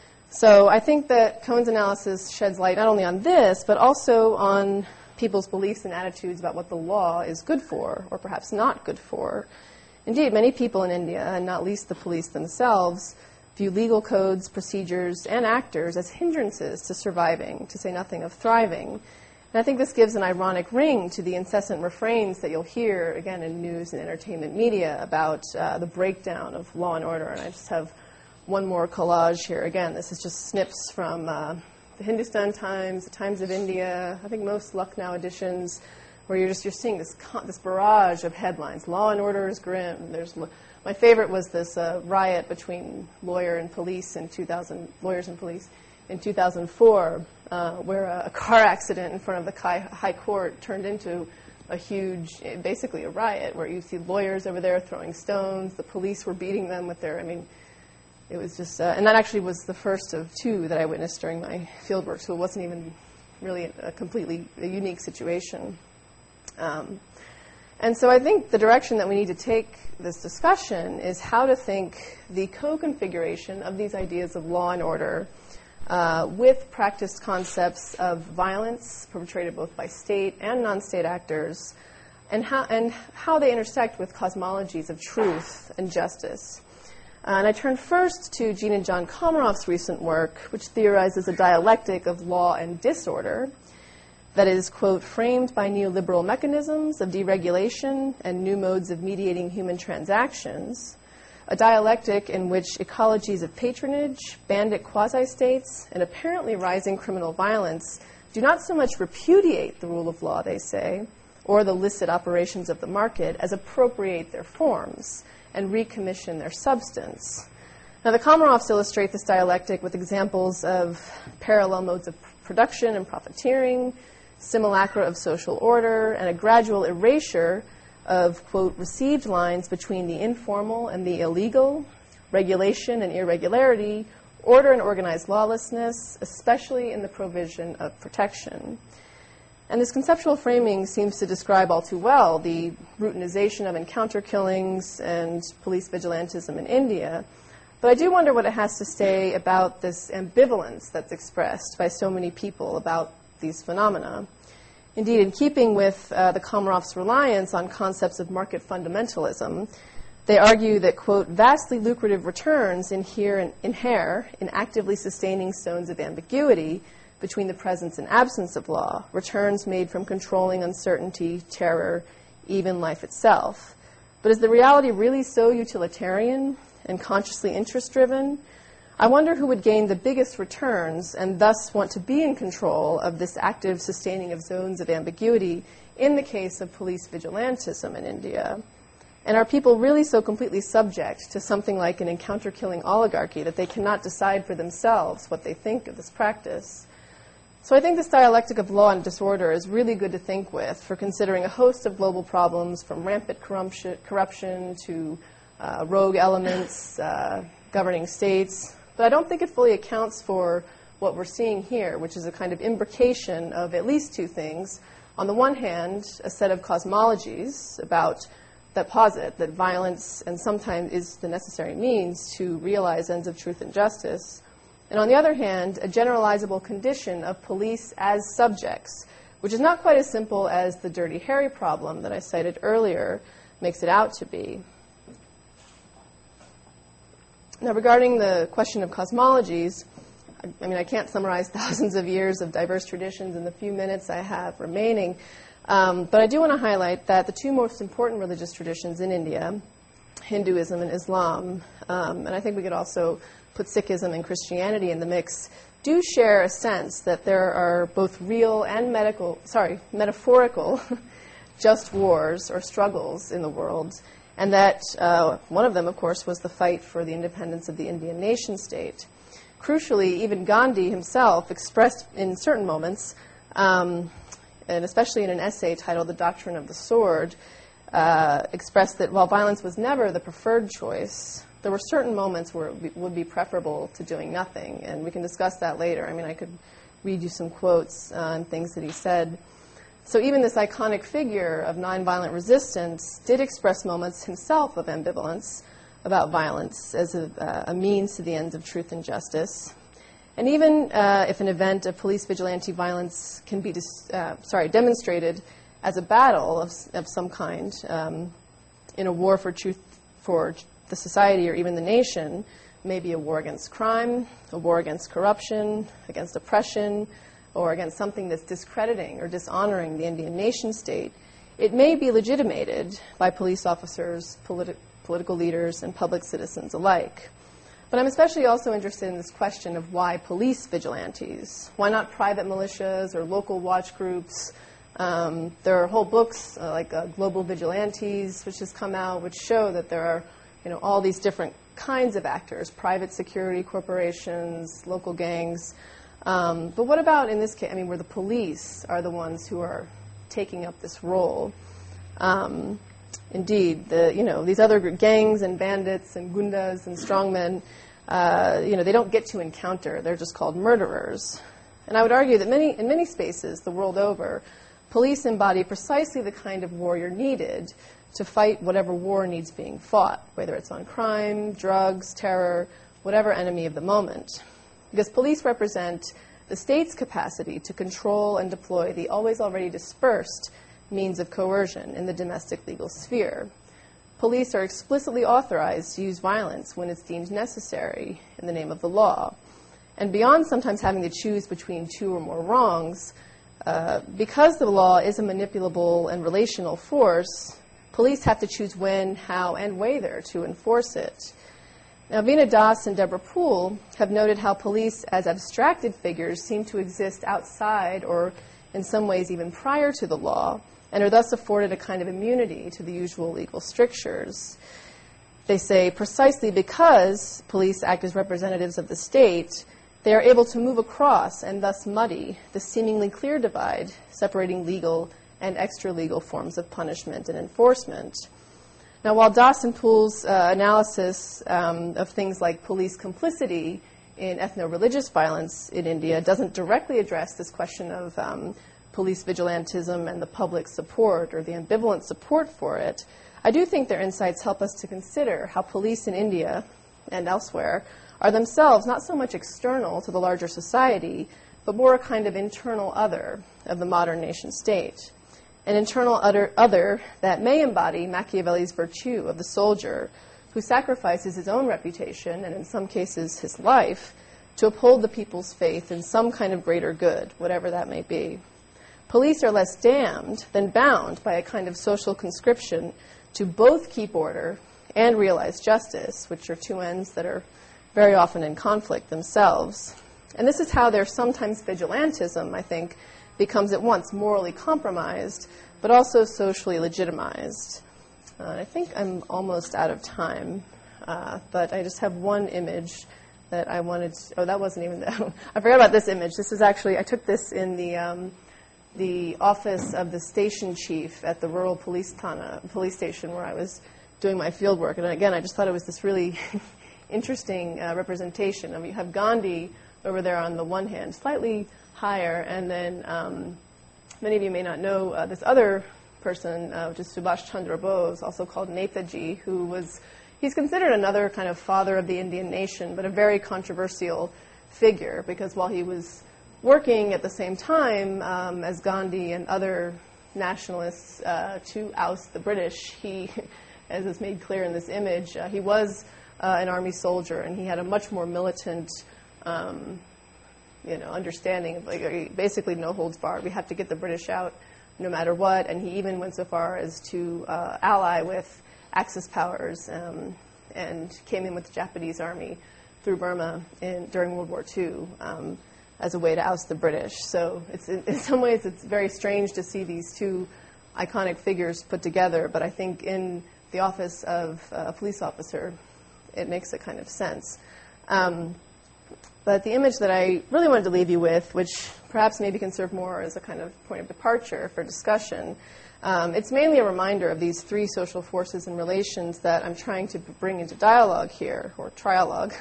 so I think that Cohn's analysis sheds light not only on this, but also on people's beliefs and attitudes about what the law is good for, or perhaps not good for. Indeed, many people in India, and not least the police themselves, view legal codes, procedures, and actors as hindrances to surviving, to say nothing of thriving. And I think this gives an ironic ring to the incessant refrains that you'll hear, again, in news and entertainment media about uh, the breakdown of law and order. And I just have one more collage here. Again, this is just snips from uh, the Hindustan Times, the Times of India, I think most Lucknow editions, where you're just you're seeing this con- this barrage of headlines. Law and order is grim. There's my favorite was this uh, riot between lawyer and police in two thousand lawyers and police in two thousand four, uh, where a, a car accident in front of the High Court turned into a huge, basically a riot, where you see lawyers over there throwing stones. The police were beating them with their, I mean. It was just, uh, and that actually was the first of two that I witnessed during my fieldwork, so it wasn't even really a, a completely a unique situation. Um, and so I think the direction that we need to take this discussion is how to think the co-configuration of these ideas of law and order uh, with practiced concepts of violence perpetrated both by state and non-state actors, and how, and how they intersect with cosmologies of truth and justice. Uh, and I turn first to Jean and John Komaroff's recent work, which theorizes a dialectic of law and disorder that is, quote, framed by neoliberal mechanisms of deregulation and new modes of mediating human transactions, a dialectic in which ecologies of patronage, bandit quasi-states, and apparently rising criminal violence do not so much repudiate the rule of law, they say, or the licit operations of the market, as appropriate their forms and recommission their substance. Now, the Komaroffs illustrate this dialectic with examples of parallel modes of production and profiteering, simulacra of social order, and a gradual erasure of, quote, received lines between the informal and the illegal, regulation and irregularity, order and organized lawlessness, especially in the provision of protection. And this conceptual framing seems to describe all too well the routinization of encounter killings and police vigilantism in India. But I do wonder what it has to say about this ambivalence that's expressed by so many people about these phenomena. Indeed, in keeping with uh, the Komaroffs' reliance on concepts of market fundamentalism, they argue that, quote, vastly lucrative returns inhere in, inhere in actively sustaining zones of ambiguity between the presence and absence of law, returns made from controlling uncertainty, terror, even life itself. But is the reality really so utilitarian and consciously interest-driven? I wonder who would gain the biggest returns and thus want to be in control of this active sustaining of zones of ambiguity in the case of police vigilantism in India. And are people really so completely subject to something like an encounter-killing oligarchy that they cannot decide for themselves what they think of this practice? So I think this dialectic of law and disorder is really good to think with for considering a host of global problems, from rampant corruption, corruption to uh, rogue elements, uh, governing states. But I don't think it fully accounts for what we're seeing here, which is a kind of imbrication of at least two things. On the one hand, a set of cosmologies about that posit that violence and sometimes is the necessary means to realize ends of truth and justice. And on the other hand, a generalizable condition of police as subjects, which is not quite as simple as the Dirty Harry problem that I cited earlier makes it out to be. Now, regarding the question of cosmologies, I, I mean, I can't summarize thousands of years of diverse traditions in the few minutes I have remaining, um, but I do want to highlight that the two most important religious traditions in India, Hinduism and Islam, um, and I think we could also put Sikhism and Christianity in the mix, do share a sense that there are both real and medical, sorry, metaphorical just wars or struggles in the world, and that uh, one of them, of course, was the fight for the independence of the Indian nation state. Crucially, even Gandhi himself expressed in certain moments, um, and especially in an essay titled The Doctrine of the Sword, uh, expressed that while violence was never the preferred choice, there were certain moments where it would be preferable to doing nothing, and we can discuss that later. I mean, I could read you some quotes uh, and things that he said. So even this iconic figure of nonviolent resistance did express moments himself of ambivalence about violence as a, uh, a means to the ends of truth and justice. And even uh, if an event of police vigilante violence can be dis- uh, sorry, demonstrated as a battle of, of some kind um, in a war for truth for the society or even the nation, maybe a war against crime, a war against corruption, against oppression, or against something that's discrediting or dishonoring the Indian nation state, it may be legitimated by police officers, politi- political leaders, and public citizens alike. But I'm especially also interested in this question of why police vigilantes? Why not private militias or local watch groups? Um, there are whole books uh, like uh, Global Vigilantes, which has come out, which show that there are, you know, all these different kinds of actors, private security corporations, local gangs. Um, but what about in this case, I mean, where the police are the ones who are taking up this role? Um, indeed, the, you know, these other gangs and bandits and gundas and strongmen, uh, you know, they don't get to encounter. They're just called murderers. And I would argue that many, in many spaces the world over, police embody precisely the kind of warrior needed to fight whatever war needs being fought, whether it's on crime, drugs, terror, whatever enemy of the moment. Because police represent the state's capacity to control and deploy the always already dispersed means of coercion in the domestic legal sphere. police are explicitly authorized to use violence when it's deemed necessary in the name of the law. And beyond sometimes having to choose between two or more wrongs, uh, because the law is a manipulable and relational force, police have to choose when, how, and whether to enforce it. Now, Veena Das and Deborah Poole have noted how police as abstracted figures seem to exist outside or in some ways even prior to the law, and are thus afforded a kind of immunity to the usual legal strictures. They say precisely because police act as representatives of the state, they are able to move across and thus muddy the seemingly clear divide separating legal and extra-legal forms of punishment and enforcement. Now, while Das and Poole's uh, analysis um, of things like police complicity in ethno-religious violence in India doesn't directly address this question of um, police vigilantism and the public support or the ambivalent support for it, I do think their insights help us to consider how police in India and elsewhere are themselves not so much external to the larger society, but more a kind of internal other of the modern nation state. An internal other, other that may embody Machiavelli's virtue of the soldier who sacrifices his own reputation, and in some cases his life, to uphold the people's faith in some kind of greater good, whatever that may be. Police are less damned than bound by a kind of social conscription to both keep order and realize justice, which are two ends that are very often in conflict themselves. And this is how their sometimes vigilantism, I think, becomes at once morally compromised, but also socially legitimized. Uh, I think I'm almost out of time, uh, but I just have one image that I wanted to, oh, that wasn't even, I forgot about this image. This is actually, I took this in the um, the office of the station chief at the rural police thana, police station where I was doing my field work. And again, I just thought it was this really interesting uh, representation. I mean, you have Gandhi over there on the one hand, slightly higher, and then um, many of you may not know uh, this other person, uh, which is Subhash Chandra Bose, also called Netaji, who was, he's considered another kind of father of the Indian nation, but a very controversial figure, because while he was working at the same time um, as Gandhi and other nationalists uh, to oust the British, he, as is made clear in this image, uh, he was uh, an army soldier, and he had a much more militant um, you know, understanding of, like, basically no holds barred. We have to get the British out no matter what, and he even went so far as to uh, ally with Axis powers um, and came in with the Japanese army through Burma in, during World War Two um, as a way to oust the British. So it's, in, in some ways it's very strange to see these two iconic figures put together, but I think in the office of uh, a police officer, it makes a kind of sense. Um, But the image that I really wanted to leave you with, which perhaps maybe can serve more as a kind of point of departure for discussion, um, it's mainly a reminder of these three social forces and relations that I'm trying to bring into dialogue here, or trialogue,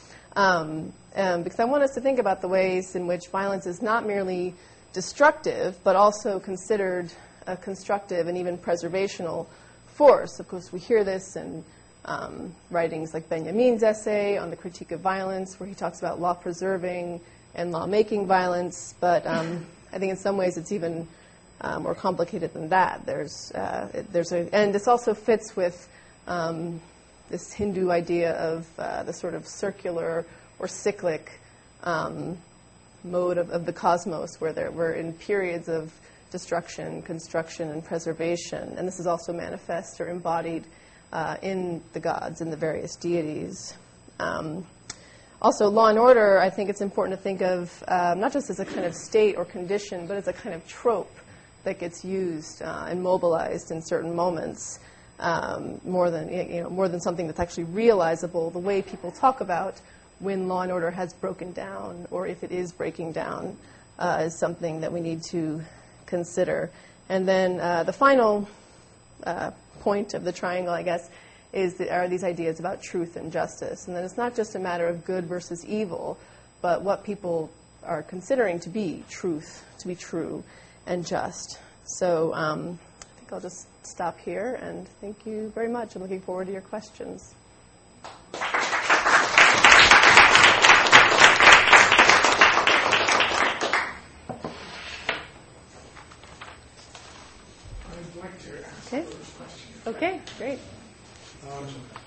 um, um, because I want us to think about the ways in which violence is not merely destructive, but also considered a constructive and even preservational force. Of course, we hear this in Um, writings like Benjamin's essay on the critique of violence, where he talks about law-preserving and law-making violence. But um, I think in some ways it's even uh, more complicated than that. There's, uh, it, there's a, and this also fits with um, this Hindu idea of uh, the sort of circular or cyclic um, mode of, of the cosmos, where there, we're in periods of destruction, construction, and preservation. And this is also manifest or embodied Uh, in the gods, in the various deities. Um, also, law and order, I think it's important to think of um, not just as a kind of state or condition, but as a kind of trope that gets used uh, and mobilized in certain moments, um, more than you know, more than something that's actually realizable. The way people talk about when law and order has broken down, or if it is breaking down, uh, is something that we need to consider. And then uh, the final Uh, point of the triangle, I guess, is that are these ideas about truth and justice. And that it's not just a matter of good versus evil, but what people are considering to be truth, to be true and just. So um, I think I'll just stop here, and thank you very much. I'm looking forward to your questions. I'd like to ask Okay. the first question. Okay, great. Um,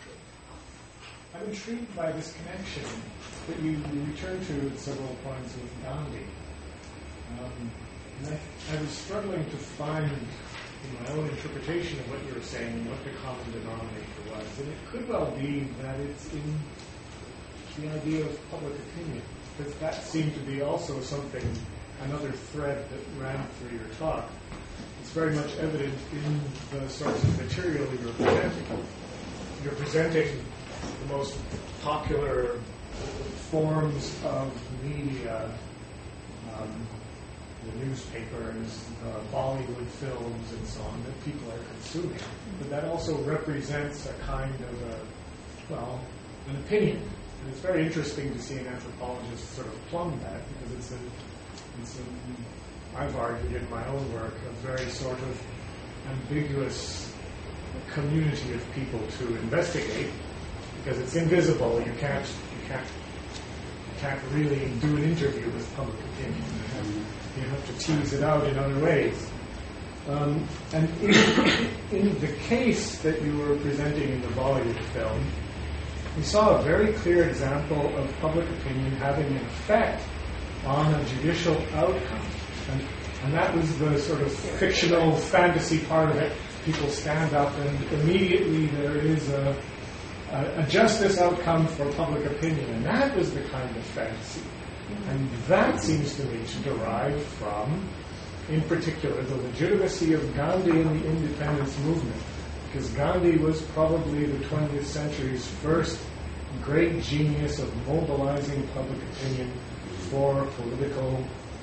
I'm intrigued by this connection that you return to at several points with Gandhi. Um, and I, I was struggling to find in my own interpretation of what you were saying what the common denominator was. And it could well be that it's in the idea of public opinion, because that seemed to be also something, another thread that ran through your talk. It's very much evident in the sorts of material you're presenting. You're presenting the most popular forms of media, um, the newspapers, uh, Bollywood films, and so on, that people are consuming. But that also represents a kind of a, well, an opinion. And it's very interesting to see an anthropologist sort of plumb that, because it's a, it's a, I've argued in my own work, a very sort of ambiguous community of people to investigate, because it's invisible. You can't, you can't, you can't really do an interview with public opinion. You have, you have to tease it out in other ways. Um, and in, in the case that you were presenting in the Bollywood film, we saw a very clear example of public opinion having an effect on a judicial outcome. And, and that was the sort of fictional fantasy part of it. People stand up and immediately there is a, a, a justice outcome for public opinion. And that was the kind of fantasy. And that seems to me to derive from, in particular, the legitimacy of Gandhi and the independence movement. Because Gandhi was probably the twentieth century's first great genius of mobilizing public opinion for political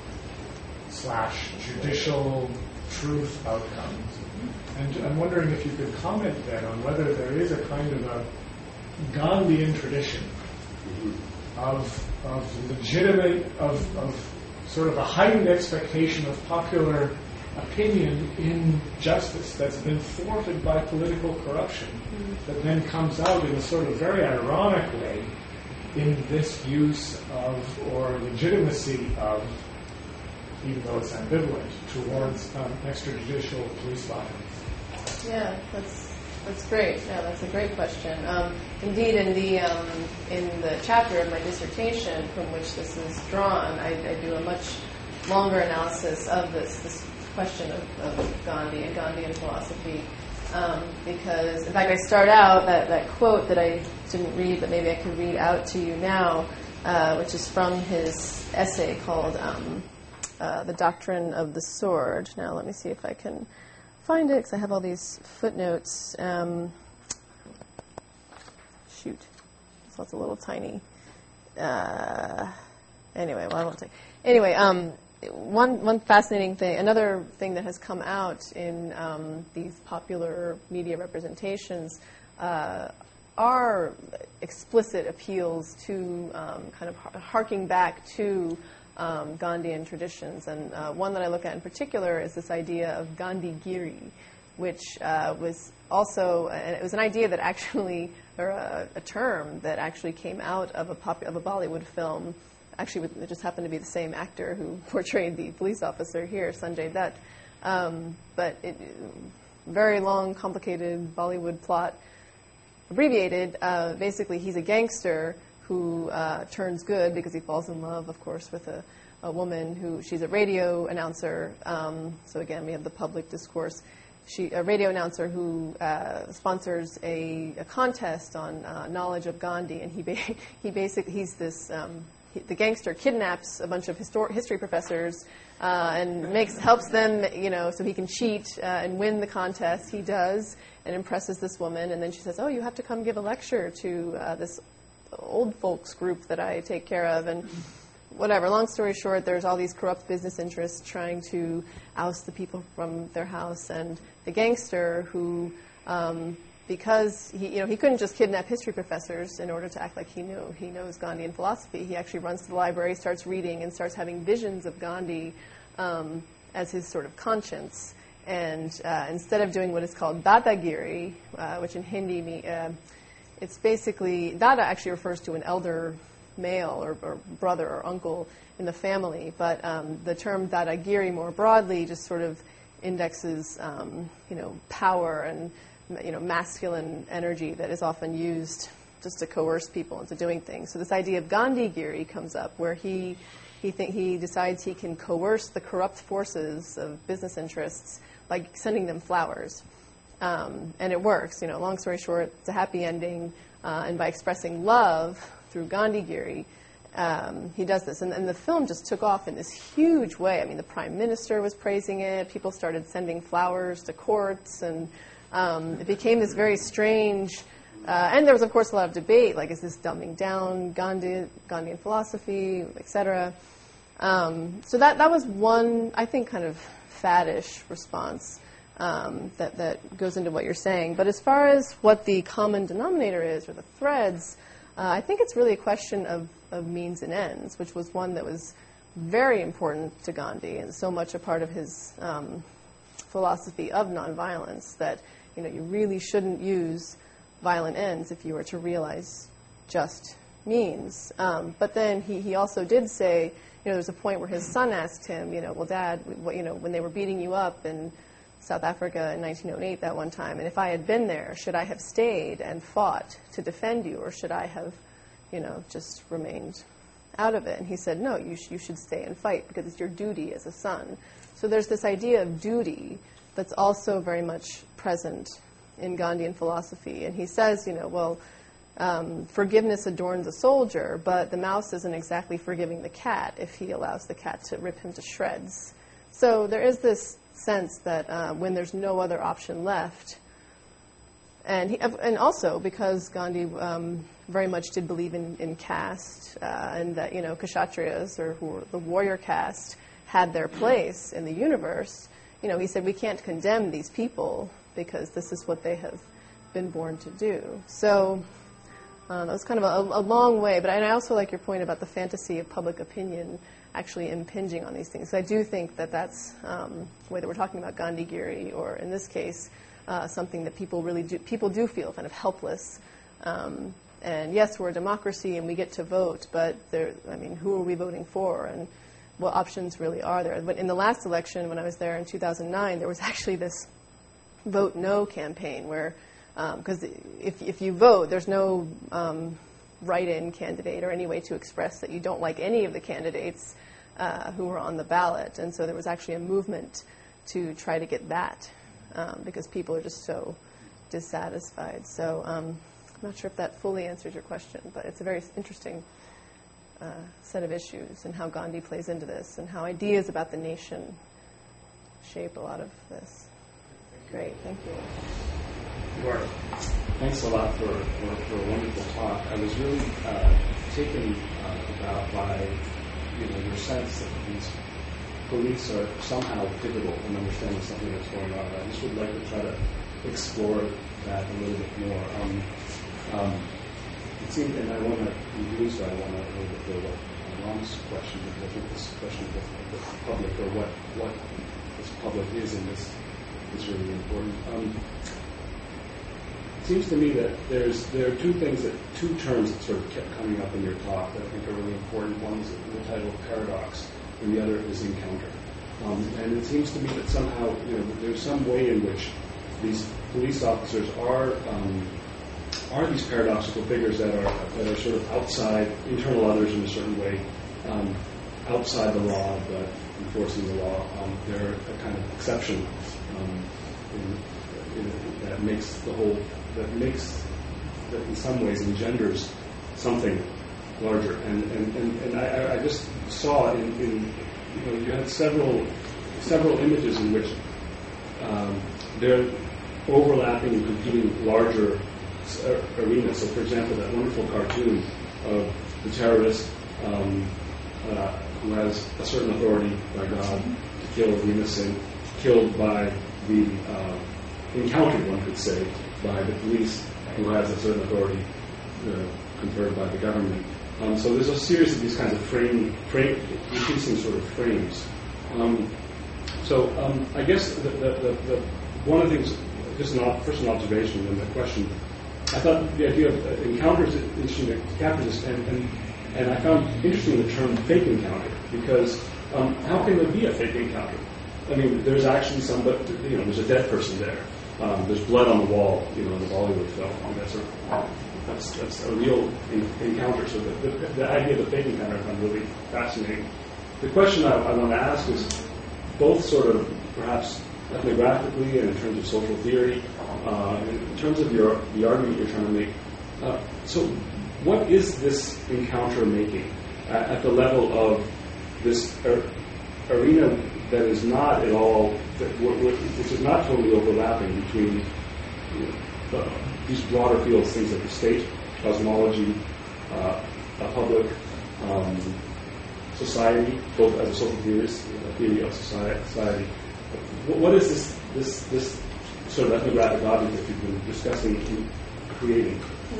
slash judicial truth outcomes. And I'm wondering if you could comment then on whether there is a kind of a Gandhian tradition of of legitimate, of, of sort of a heightened expectation of popular opinion in justice that's been thwarted by political corruption, mm-hmm. that then comes out in a sort of very ironic way in this use of, or legitimacy of, even though it's ambivalent, towards um, extrajudicial police violence. Yeah, that's that's great. Yeah, that's a great question. Um, indeed, in the um, in the chapter of my dissertation from which this is drawn, I, I do a much longer analysis of this this question of, of Gandhi and Gandhian philosophy. Um, because, in fact, I start out that, that quote that I didn't read, but maybe I could read out to you now, uh, which is from his essay called um, uh, "The Doctrine of the Sword." Now, let me see if I can find it, because I have all these footnotes. Um, shoot. So it's a little tiny. Uh, anyway, well, I won't take. Anyway, um, one one fascinating thing, another thing that has come out in um, these popular media representations uh, are explicit appeals to um, kind of harking back to Um, Gandhian traditions, and uh, one that I look at in particular is this idea of Gandhigiri, which uh, was also, and it was an idea that actually, or a, a term that actually came out of a pop, of a Bollywood film. Actually, it just happened to be the same actor who portrayed the police officer here, Sanjay Dutt. Um, but it, very long, complicated Bollywood plot, abbreviated. Uh, basically, he's a gangster who uh, turns good because he falls in love, of course, with a, a woman who, she's a radio announcer. Um, so again, we have the public discourse. She, a radio announcer who uh, sponsors a, a contest on uh, knowledge of Gandhi, and he ba- he basically, he's this, um, he, the gangster kidnaps a bunch of histor- history professors uh, and makes, helps them, you know, so he can cheat uh, and win the contest. He does, and impresses this woman, and then she says, oh, you have to come give a lecture to uh, this old folks group that I take care of, and whatever. Long story short, there's all these corrupt business interests trying to oust the people from their house, and the gangster who, um, because he, you know, he couldn't just kidnap history professors in order to act like he knew. He knows Gandhian philosophy. He actually runs to the library, starts reading, and starts having visions of Gandhi um, as his sort of conscience. And uh, instead of doing what is called Dadagiri, uh, which in Hindi means uh, it's basically, Dada actually refers to an elder male or, or brother or uncle in the family, but um, the term Dadagiri more broadly just sort of indexes, um, you know, power and you know, masculine energy that is often used just to coerce people into doing things. So this idea of Gandhigiri comes up, where he he think he decides he can coerce the corrupt forces of business interests by sending them flowers, um, and it works. You know, long story short, it's a happy ending, uh, and by expressing love through Gandhigiri, um, he does this, and, and the film just took off in this huge way. I mean, the prime minister was praising it. People started sending flowers to courts, and um, it became this very strange. Uh, and there was, of course, a lot of debate, like, is this dumbing down Gandhi, Gandhian philosophy, et cetera. Um, so that, that was one, I think, kind of faddish response um, that, that goes into what you're saying. But as far as what the common denominator is, or the threads, uh, I think it's really a question of, of means and ends, which was one that was very important to Gandhi and so much a part of his um, philosophy of nonviolence, that, you know, you really shouldn't use violent ends if you were to realize just means. Um, but then he, he also did say, you know, there's a point where his son asked him, you know, well, Dad, what, you know, when they were beating you up in South Africa in nineteen oh eight that one time, and if I had been there, should I have stayed and fought to defend you, or should I have, you know, just remained out of it? And he said, no, you, sh- you should stay and fight because it's your duty as a son. So there's this idea of duty that's also very much present in Gandhian philosophy. And he says, you know, well, um, forgiveness adorns a soldier, but the mouse isn't exactly forgiving the cat if he allows the cat to rip him to shreds. So there is this sense that uh, when there's no other option left, and he, and also because Gandhi um, very much did believe in, in caste, uh, and that, you know, Kshatriyas, or who were the warrior caste, had their place in the universe. You know, he said, we can't condemn these people because this is what they have been born to do. So uh, that was kind of a, a long way. But I, and I also like your point about the fantasy of public opinion actually impinging on these things. So I do think that that's, um, whether we're talking about Gandhigiri or, in this case, uh, something that people really do, people do feel kind of helpless. Um, and yes, we're a democracy and we get to vote, but there, I mean, who are we voting for? And what options really are there? But in the last election, when I was there in two thousand nine, there was actually this vote no campaign where, because um, if, if you vote, there's no um, write-in candidate or any way to express that you don't like any of the candidates uh, who were on the ballot. And so there was actually a movement to try to get that um, because people are just so dissatisfied. So um, I'm not sure if that fully answers your question, but it's a very interesting uh, set of issues and how Gandhi plays into this and how ideas about the nation shape a lot of this. Great, thank you. Sure. Thanks a lot for, for, for a wonderful talk. I was really uh, taken uh, about by, you know, your sense that these police are somehow pivotal in understanding something that's going on. I just would like to try to explore that a little bit more. Um, um, it seemed, and I want to use that, I want to a little bit build up Ron's question, because I think this question of the, the public, or what, what this public is in this, is really important. Um, it seems to me that there's there are two things, that two terms that sort of kept coming up in your talk that I think are really important. One is the title of paradox, and the other is encounter. Um, and it seems to me that somehow, you know, there's some way in which these police officers are um, are these paradoxical figures that are that are sort of outside, internal others in a certain way, um, outside the law but enforcing the law. Um, they're a kind of exception um, in, in, that makes the whole, that makes, that in some ways engenders something larger. And and, and, and I, I just saw in, in, you know, you had several several images in which um, they're overlapping and competing larger arenas. So, for example, that wonderful cartoon of the terrorist um, uh, who has a certain authority by God to kill the innocent, killed by the uh, encountered, one could say, by the police, who has a certain authority uh, conferred by the government. Um, so there's a series of these kinds of frame, frame increasing sort of frames. Um, so um, I guess the, the, the, the, one of the things, just an, first an observation and then the question, I thought the idea of uh, encounters is interesting to capture this, and, and, and I found interesting the term fake encounter, because um, how can there be a fake encounter? I mean, there's actually somebody, you know, there's a dead person there. um, there's blood on the wall, you know, in the Bollywood film. I mean, that's, a, that's, that's a real in, encounter. So the, the, the idea of the fake encounter I find really fascinating. The question I, I want to ask is both sort of perhaps ethnographically and in terms of social theory, uh, in terms of your the argument you're trying to make. Uh, so what is this encounter making at, at the level of this ar- arena that is not at all, that w- w- which is not totally overlapping between you know, the, these broader fields, things like the state, cosmology, uh, a public um, society, both as a social theorist, a theory of society. society. What, what is this, this this sort of ethnographic object that you've been discussing and creating?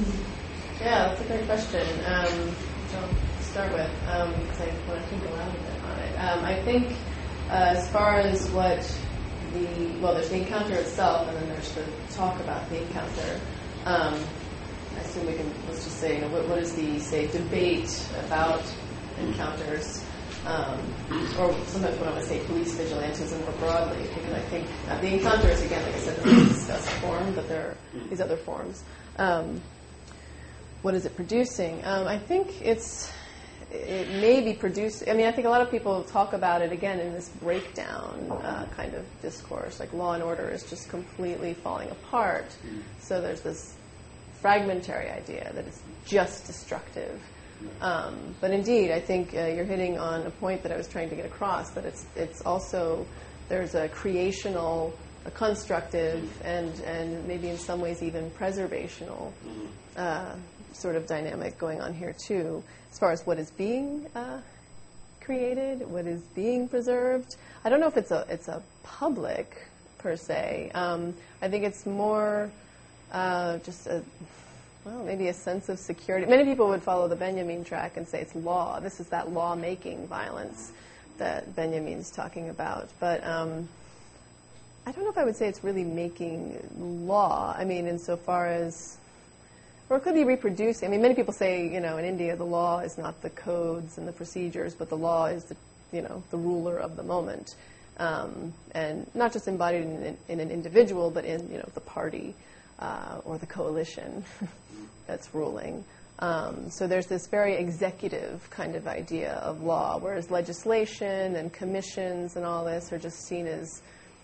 Yeah, that's a great question. Um, I'll start with, because um, I want to think a little bit on it. Um, I think uh, as far as what the, well, there's the encounter itself, and then there's the talk about the encounter. Um, I assume we can, let's just say, you know, what, what is the, say, debate about encounters? Um, or sometimes when I would say police vigilantism more broadly, because I think uh, the encounter is, again, like I said, the most discussed form, but there are these other forms. Um, what is it producing? Um, I think it's, it may be producing, I mean, I think a lot of people talk about it, again, in this breakdown uh, kind of discourse, like law and order is just completely falling apart. So there's this fragmentary idea that it's just destructive. Um, but indeed, I think uh, you're hitting on a point that I was trying to get across, that it's it's also, there's a creational, a constructive, and, and maybe in some ways even preservational uh, sort of dynamic going on here too, as far as what is being uh, created, what is being preserved. I don't know if it's a it's a public per se. Um, I think it's more uh, just a Well, maybe a sense of security. Many people would follow the Benjamin track and say it's law. This is that law-making violence that Benjamin's talking about. But um, I don't know if I would say it's really making law. I mean, insofar as, or it could be reproducing. I mean, many people say, you know, in India, the law is not the codes and the procedures, but the law is the, you know, the ruler of the moment. Um, and not just embodied in, in an individual, but in, you know, the party. Uh, or the coalition that's ruling. Um, so there's this very executive kind of idea of law, whereas legislation and commissions and all this are just seen as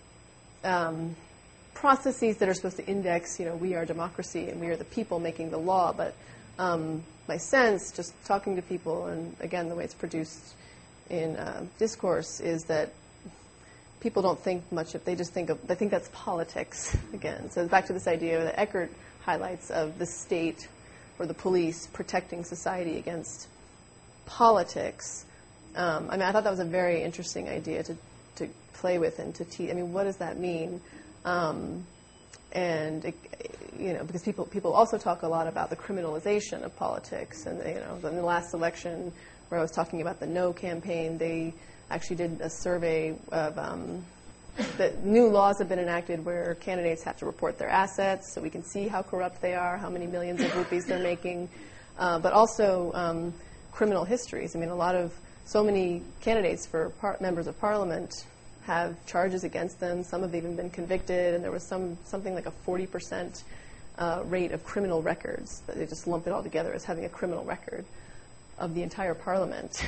um, processes that are supposed to index, you know, we are democracy and we are the people making the law. But um, my sense, just talking to people, and again, the way it's produced in uh, discourse, is that people don't think much of, they just think of, they think that's politics again. So back to this idea that Eckert highlights of the state or the police protecting society against politics. Um, I mean, I thought that was a very interesting idea to, to play with and to teach. I mean, what does that mean? Um, and, it, you know, because people, people also talk a lot about the criminalization of politics. And, you know, in the last election where I was talking about the No campaign, they actually did a survey of um, that new laws have been enacted where candidates have to report their assets so we can see how corrupt they are, how many millions of rupees they're making, uh, but also um, criminal histories. I mean, a lot of, so many candidates for par- members of parliament have charges against them. Some have even been convicted, and there was some something like a forty percent uh, rate of criminal records. They just lump it all together as having a criminal record of the entire parliament.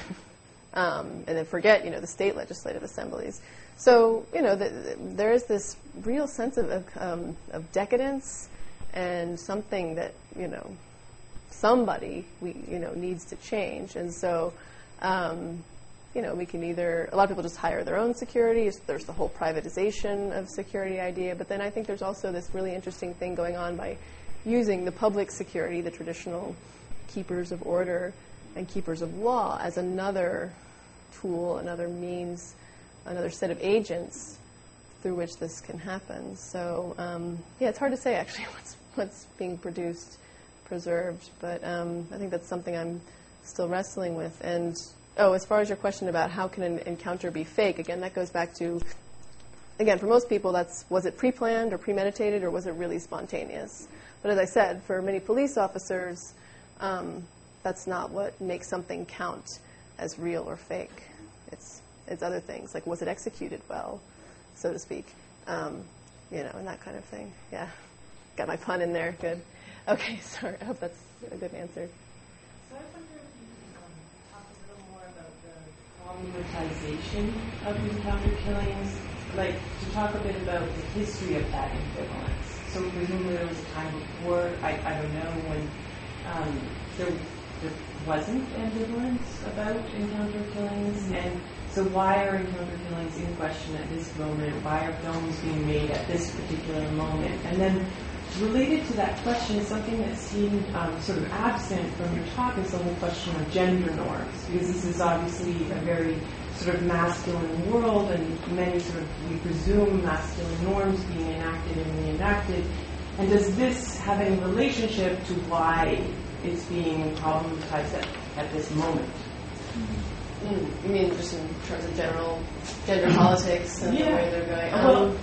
Um, and then forget, you know, the state legislative assemblies. So, you know, the, the, there is this real sense of, of, um, of decadence and something that, you know, somebody, we, you know, needs to change. And so, um, you know, we can either, a lot of people just hire their own security. There's the whole privatization of security idea. But then I think there's also this really interesting thing going on by using the public security, the traditional keepers of order and keepers of law, as another tool, another means, another set of agents through which this can happen. So, um, yeah, it's hard to say actually what's what's being produced, preserved, but um, I think that's something I'm still wrestling with. And oh, as far as your question about how can an encounter be fake, again, that goes back to, again, for most people, that's, was it pre-planned or premeditated, or was it really spontaneous? But as I said, for many police officers, um, that's not what makes something count as real or fake. It's it's other things, like was it executed well, so to speak. Um, you know, and that kind of thing. Yeah, got my pun in there. Good. Okay, sorry. I hope that's a good answer. So I wonder if you could um, talk a little more about the problematization of encounter killings, like to talk a bit about the history of that ambivalence. So presumably there was a time before, I, I don't know, when um, there, there wasn't ambivalence about encounter killings, and so why are encounter killings in question at this moment? Why are films being made at this particular moment? And then related to that question, something that seemed um, sort of absent from your talk is the whole question of gender norms, because this is obviously a very sort of masculine world, and many sort of, we presume, masculine norms being enacted and reenacted. And does this have any relationship to why it's being problematized at, at this moment? Mm, you mean just in terms of general gender politics and yeah. the way they're going? Um, Well,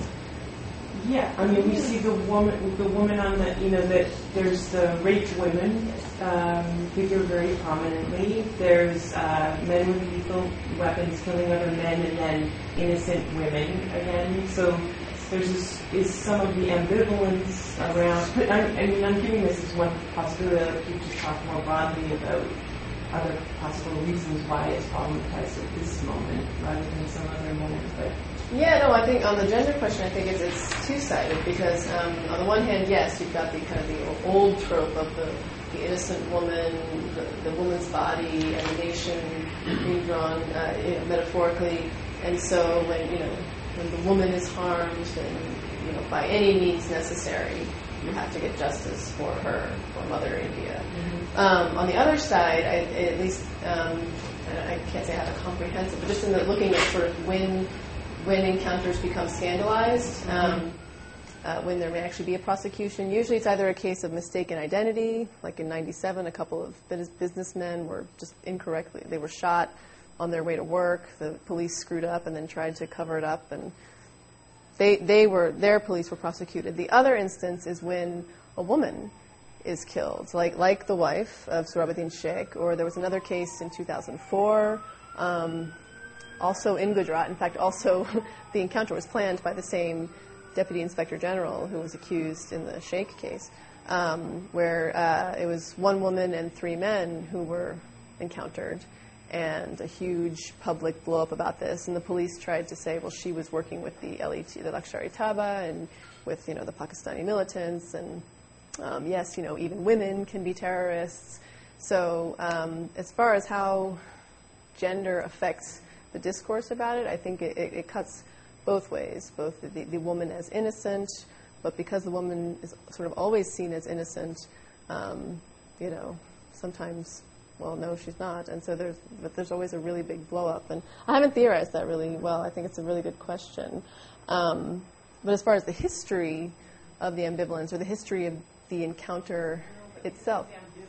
yeah, I mean, we see the woman, the woman on the, you know, that there's the raped women um, figure very prominently. There's uh, men with lethal weapons killing other men, and then innocent women again. So there's this, is some of the ambivalence around. But I, I mean, I'm giving this as one possibility. I'd like you to talk more broadly about other possible reasons why it's problematized at this moment rather than some other moment. But Yeah, no, I think on the gender question, I think it's, it's two-sided because um, on the one hand, yes, you've got the kind of the old trope of the, the innocent woman, the, the woman's body, and the nation being drawn, uh, you know, metaphorically. And so when you know when the woman is harmed, then you know by any means necessary, you have to get justice for her, for Mother India. Mm-hmm. Um, on the other side, I, at least um, I can't say I have a comprehensive, but just in the, looking at sort of when. when encounters become scandalized, um, uh, when there may actually be a prosecution. Usually it's either a case of mistaken identity, like in ninety-seven, a couple of businessmen were just incorrectly, they were shot on their way to work. The police screwed up and then tried to cover it up, and they, they were, their police were prosecuted. The other instance is when a woman is killed, like, like the wife of Surabuddin Sheikh, or there was another case in two thousand four, um, also in Gujarat. In fact, also the encounter was planned by the same Deputy Inspector General who was accused in the Sheikh case, um, where uh, it was one woman and three men who were encountered, and a huge public blow-up about this. And the police tried to say, well, she was working with the L E T, the Lashkar-e-Taiba, and with, you know, the Pakistani militants, and um, yes, you know, even women can be terrorists. So um, as far as how gender affects the discourse about it, I think it, it, it cuts both ways, both the, the woman as innocent, but because the woman is sort of always seen as innocent, um, you know, sometimes, well, no, she's not, and so there's, but there's always a really big blow-up, and I haven't theorized that really well. I think it's a really good question. Um, but as far as the history of the ambivalence, or the history of the encounter itself,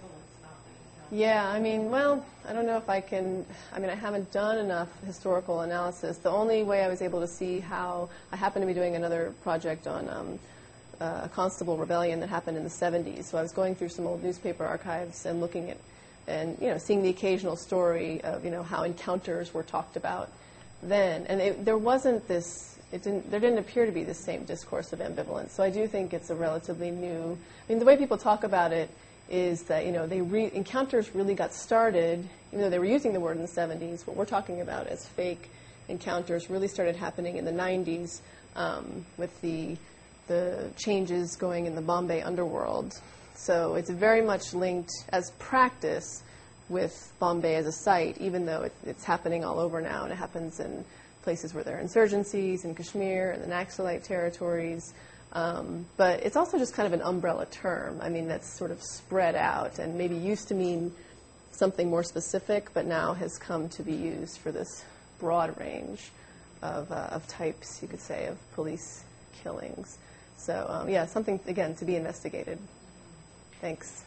yeah, I mean, well, I don't know if I can, I mean, I haven't done enough historical analysis. The only way I was able to see how, I happen to be doing another project on um, uh, a constable rebellion that happened in the seventies. So I was going through some old newspaper archives and looking at, and, you know, seeing the occasional story of, you know, how encounters were talked about then. And it, there wasn't this, it didn't, there didn't appear to be the same discourse of ambivalence. So I do think it's a relatively new, I mean, the way people talk about it is that, you know, they re- encounters really got started, even though they were using the word in the seventies, what we're talking about as fake encounters really started happening in the nineties um, with the, the changes going in the Bombay underworld. So it's very much linked as practice with Bombay as a site, even though it, it's happening all over now, and it happens in places where there are insurgencies, in Kashmir and the Naxalite territories. Um, but it's also just kind of an umbrella term. I mean, that's sort of spread out and maybe used to mean something more specific, but now has come to be used for this broad range of, uh, of types, you could say, of police killings. So, um, yeah, something, again, to be investigated. Thanks.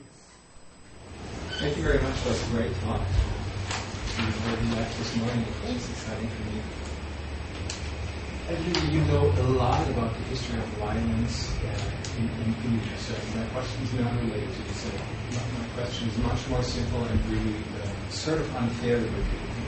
Thank you very much. That was a great talk. You heard that this morning. It was exciting for me. I believe you know a lot about the history of violence uh, in, in India, so my question is not related to this. Uh, my question is much more simple and really uh, sort of unfair with you.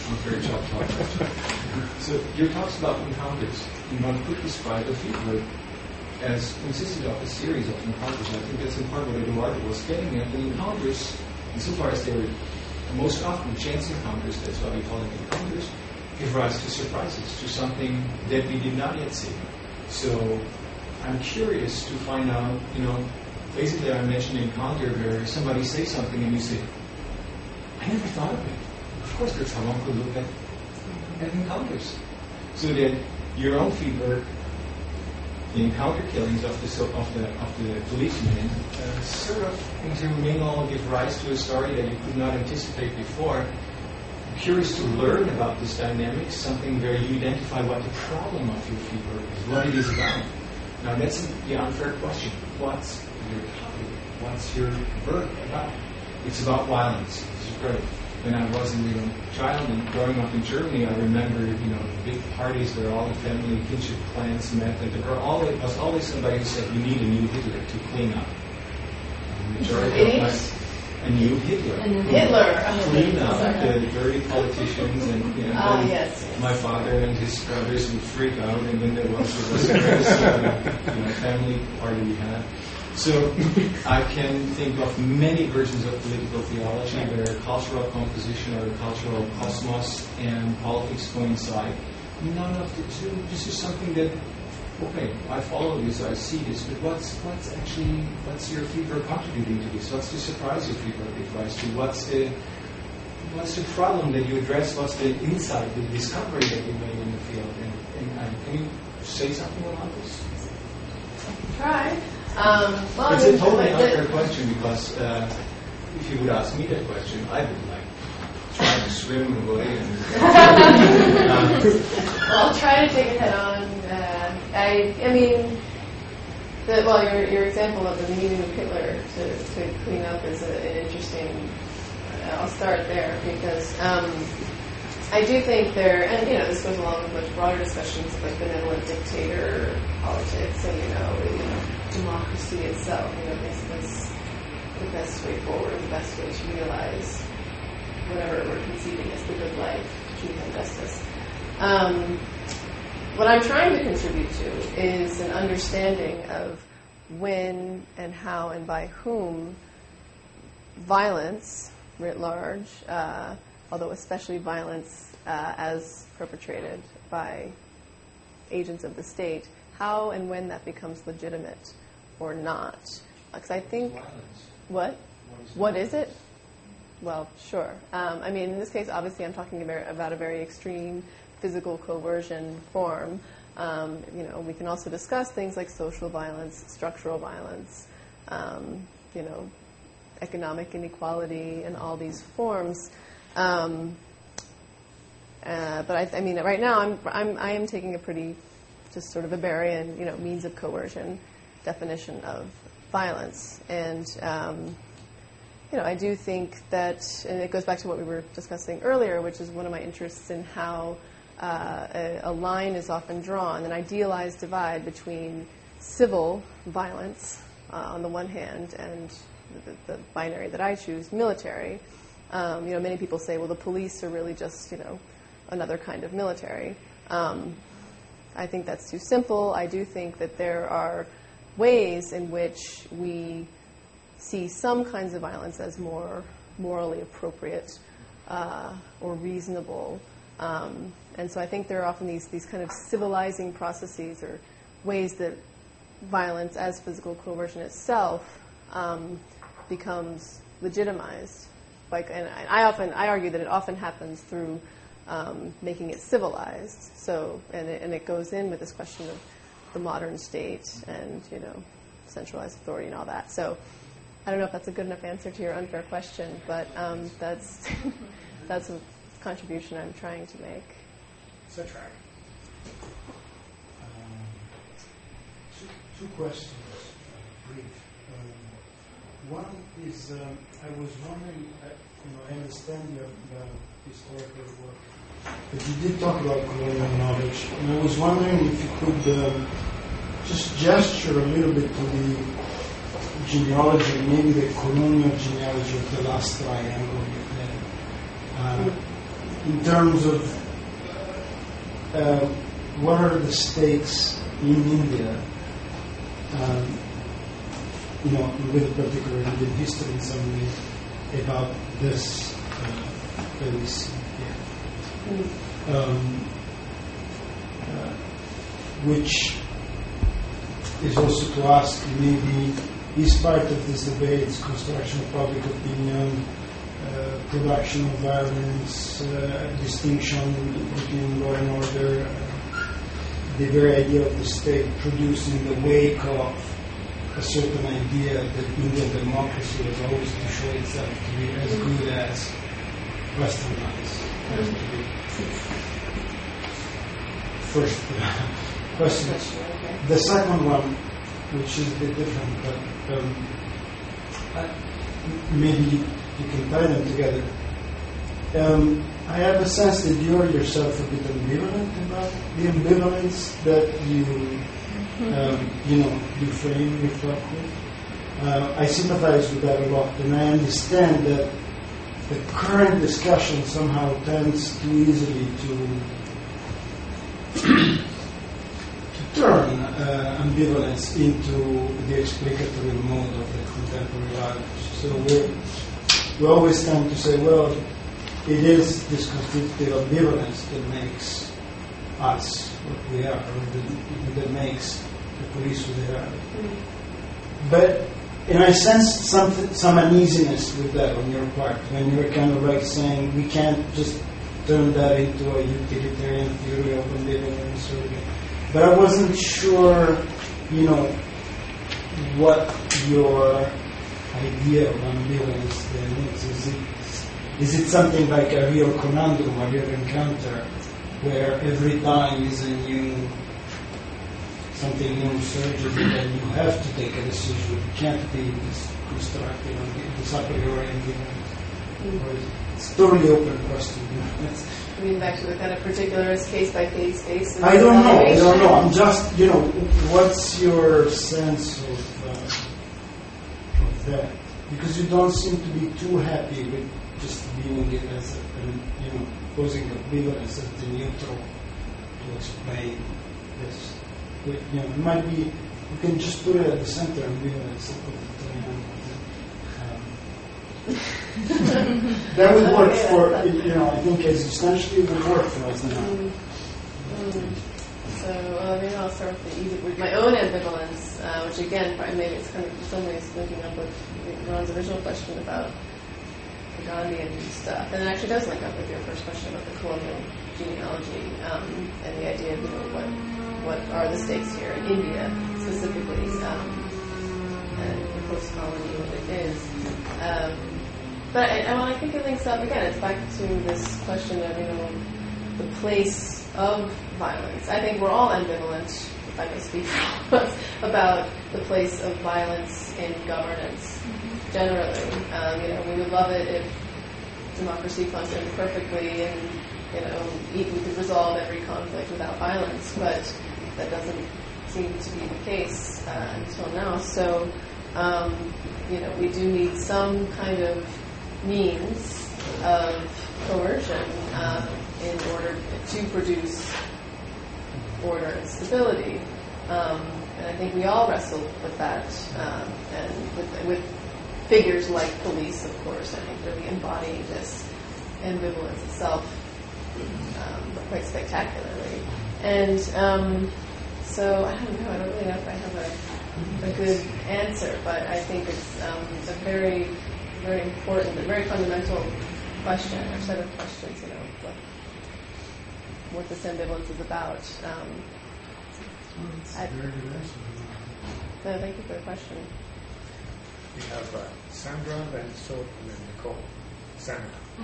unfair job talk. So your talks about encounters, and one could describe the field work as consisted of a series of encounters. I think that's in part what Eduardo was getting at. The encounters, insofar as they were most often chance encounters, that's why we call them encounters, give rise to surprises, to something that we did not yet see. So I'm curious to find out, you know, basically I mentioned an encounter where somebody says something and you say, I never thought of it. Of course that's how one could look at, at encounters. So that your own fieldwork, the encounter killings of the of the of the policemen, uh, sort of intermingle, give rise to a story that you could not anticipate before. I'm curious to learn about this dynamic, something where you identify what the problem of your fieldwork is, what it is about. Now that's the unfair question. What's your topic? What's your work about? It's about violence. This is great. When I was a little child and growing up in Germany, I remember, you know, big parties where all the family kinship clans met, and there were always, was always somebody who said, "We need a new Hitler to clean up." And the majority of my, a new Hitler. A new Hitler. Clean up the dirty politicians, and you know, oh, yes, yes. my father and his brothers would freak out, and then there was the rest of the you know, family party we had. So I can think of many versions of political theology where cultural composition or cultural cosmos and politics coincide. None of the two. This is something that, okay, I follow this, I see this, but what's what's actually, what's your fieldwork contributing to this? What's the surprise your fieldwork gives rise to? What's the what's the problem that you address? What's the insight, the discovery that you made in the field? And, and uh, can you say something about this? Try. Um, well, it's I mean, a totally like unfair question because uh, if you would ask me that question, I would like try to swim away. And, um, well, I'll try to take it head on. Uh, I, I mean, the, well, your your example of the meeting of Hitler to, to clean up is a, an interesting. I'll start there because um, I do think there, and you know, this goes along with much broader discussions of like benevolent dictator politics, and you know, you know, democracy itself. You know, is this the best way forward, the best way to realize whatever we're conceiving as the good life, truth and justice. Um, what I'm trying to contribute to is an understanding of when and how and by whom violence, writ large, uh, although especially violence uh, as perpetrated by agents of the state, how and when that becomes legitimate or not. Because I think... Violence. What? What is it? Well, sure. Um, I mean, in this case, obviously, I'm talking about a very extreme physical coercion form. Um, you know, we can also discuss things like social violence, structural violence, um, you know, economic inequality, and all these forms. Um, uh, but I, I mean, right now, I'm, I'm I am taking a pretty just sort of a Barian, you know, means of coercion definition of violence, and um, you know, I do think that, and it goes back to what we were discussing earlier, which is one of my interests in how uh, a, a line is often drawn, an idealized divide between civil violence uh, on the one hand and the, the binary that I choose, military. Um, you know, many people say, well, the police are really just, you know, another kind of military. Um, I think that's too simple. I do think that there are ways in which we see some kinds of violence as more morally appropriate uh, or reasonable. Um, and so I think there are often these, these kind of civilizing processes or ways that violence as physical coercion itself um, becomes legitimized. Like, and I often I argue that it often happens through um, making it civilized. So, and it, and it goes in with this question of the modern state and, you know, centralized authority and all that. So, I don't know if that's a good enough answer to your unfair question, but um, that's that's a contribution I'm trying to make. So track. Um, two, two questions, uh, brief. Um, one is, um, I was wondering, uh, you know, I understand your uh, historical work, but you did talk about colonial knowledge, and I was wondering if you could um, just gesture a little bit to the genealogy, maybe the colonial genealogy of the last triangle. Uh, in terms of uh, what are the stakes in India, um, you know, with a particular Indian history in some way, about this uh, that we see here. Um, uh, which is also to ask, maybe, is part of this debate, construction of public opinion, uh, production of violence, uh, distinction between law and order, uh, the very idea of the state producing the wake of a certain idea that Indian democracy was always to show itself to be as good as westernized. Mm-hmm. First uh, question. The second one, which is a bit different, but um, uh, maybe you can tie them together. Um, I have a sense that you're yourself a bit ambivalent about the ambivalence that you, um, you know, you frame your talk with. Uh, I sympathize with that a lot, and I understand that the current discussion somehow tends too easily to to turn uh, ambivalence into the explicatory mode of the contemporary language. So we we always tend to say, well, it is this constitutive ambivalence that makes us what we are, or that, that makes the police who they are. Mm-hmm. But, and I sense some, some uneasiness with that on your part, when you're kind of like saying, we can't just turn that into a utilitarian theory of ambivalence. Or, but I wasn't sure, you know, what your idea of ambivalence then is. Is it, is it something like a real conundrum, a real encounter, where every time is a new, something new surges and then you have to take a decision? You can't be this constructive and this a priori ambivalence. It's a totally open question. I mean, back to the kind of particular case by case basis. I don't know. I don't know. I'm just, you know, what's your sense of, uh, of that? Because you don't seem to be too happy with just viewing it as, a, an, you know, posing ambivalence as the neutral to explain this. But, you know, it might be, you can just put it at the center and ambivalence of the triangle. Um, that would work for, you know, I think existentially it would work for us now. Mm. Mm. So, well, maybe I'll start with, the easy, with my own ambivalence, uh, which again, probably maybe it's kind of in some ways linking up with Ron's original question about the Gandhian stuff. And it actually does link up with your first question about the colonial genealogy um, and the idea of, you know, what what are the stakes here in India specifically, um, and the post-colony, what it is. Um, but I, and when I think it links up, again, it's back to this question of, you know, the place of violence. I think we're all ambivalent, if I may speak for all of us, about the place of violence in governance generally. Um, you know, we would love it if democracy functioned perfectly and, you know, we could resolve every conflict without violence, but that doesn't seem to be the case uh, until now. So, um, you know, we do need some kind of means of coercion um, in order to produce order and stability. Um, and I think we all wrestle with that, um, and with, with figures like police, of course, I think really embody this ambivalence itself um, quite spectacularly. And um, so, I don't know, I don't really know if I have a, a good answer, but I think it's, um, it's a very, very important, a very fundamental question, or set of questions, you know, what, what this ambivalence is about. Um, well, it's I, a very good answer. no, thank you for the question. We have uh, Sandra, then Philip, and then Nicole. Sandra.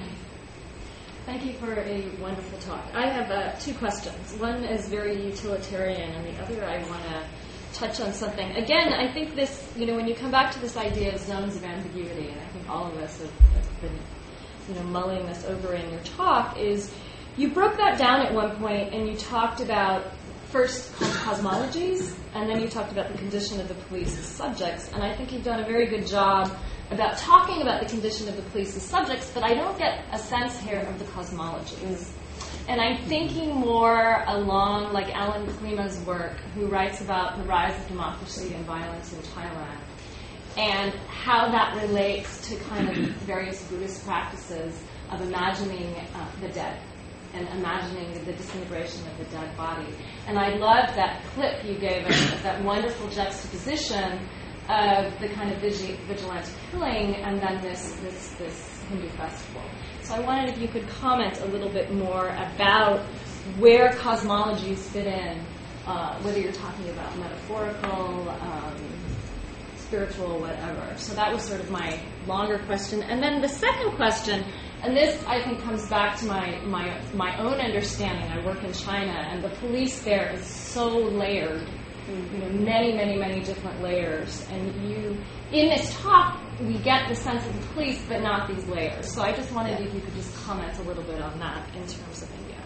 Thank you for a wonderful talk. I have uh, two questions. One is very utilitarian, and the other I want to touch on something. Again, I think this, you know, when you come back to this idea of zones of ambiguity, and I think all of us have, have been, you know, mulling this over in your talk, is you broke that down at one point, and you talked about first cosmologies, and then you talked about the condition of the police as subjects, and I think you've done a very good job about talking about the condition of the police as subjects, but I don't get a sense here of the cosmologies. And I'm thinking more along like Alan Klima's work, who writes about the rise of democracy and violence in Thailand, and how that relates to kind of various Buddhist practices of imagining uh, the dead and imagining the disintegration of the dead body. And I love that clip you gave us of that wonderful juxtaposition of the kind of vigi- vigilante killing and then this, this, this Hindu festival. So I wondered if you could comment a little bit more about where cosmologies fit in, uh, whether you're talking about metaphorical, um, spiritual, whatever. So that was sort of my longer question. And then the second question, and this I think comes back to my, my, my own understanding. I work in China, and the police there is so layered, you know, many, many, many different layers. And you, in this talk, we get the sense of the police, but not these layers. So I just wondered if you could just comment a little bit on that in terms of India.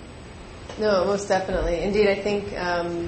No, most definitely. Indeed, I think, um,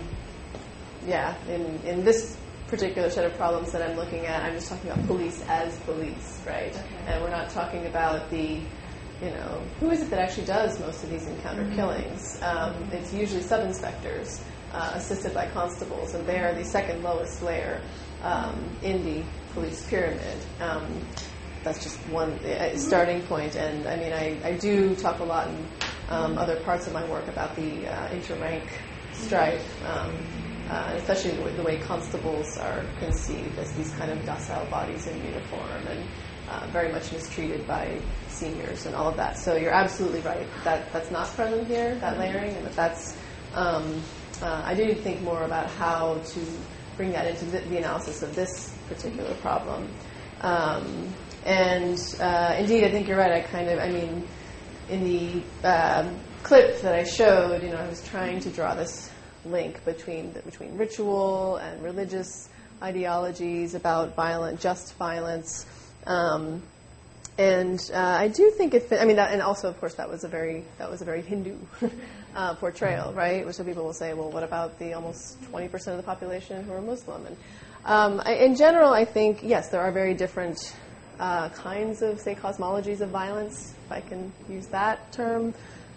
yeah, in, in this particular set of problems that I'm looking at, I'm just talking about police as police, right? Okay. And we're not talking about the, you know, who is it that actually does most of these encounter mm-hmm. killings? Um, it's usually sub-inspectors uh, assisted by constables, and they are the second lowest layer um, in the police pyramid. Um, that's just one uh, starting point. And I mean, I, I do talk a lot in um, other parts of my work about the uh, inter-rank strife. Um, Uh, especially the way, the way constables are conceived as these kind of docile bodies in uniform and uh, very much mistreated by seniors and all of that. So you're absolutely right that that's not present here, that layering, and that that's, um, uh, I do think more about how to bring that into the, the analysis of this particular problem. Um, and uh, indeed, I think you're right. I kind of, I mean, in the uh, clip that I showed, you know, I was trying to draw this link between the, between ritual and religious ideologies about violent, just violence, um, and uh, I do think it. I mean, that, and also, of course, that was a very that was a very Hindu uh, portrayal, right? Which some people will say, well, what about the almost twenty percent of the population who are Muslim? And um, I, in general, I think yes, there are very different uh, kinds of, say, cosmologies of violence, if I can use that term.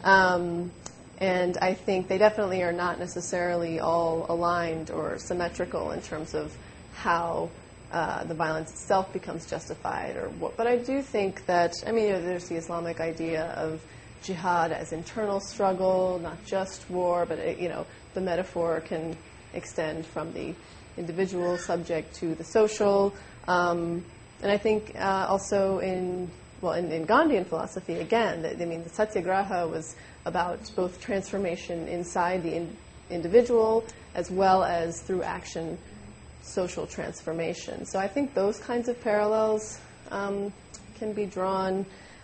Um, And I think they definitely are not necessarily all aligned or symmetrical in terms of how uh, the violence itself becomes justified or what. But I do think that, I mean, you know, there's the Islamic idea of jihad as internal struggle, not just war, but, it, you know, the metaphor can extend from the individual subject to the social. Um, and I think uh, also in, well, in, in Gandhian philosophy, again, that, I mean, the Satyagraha was about both transformation inside the in, individual as well as through action, social transformation. So I think those kinds of parallels um, can be drawn.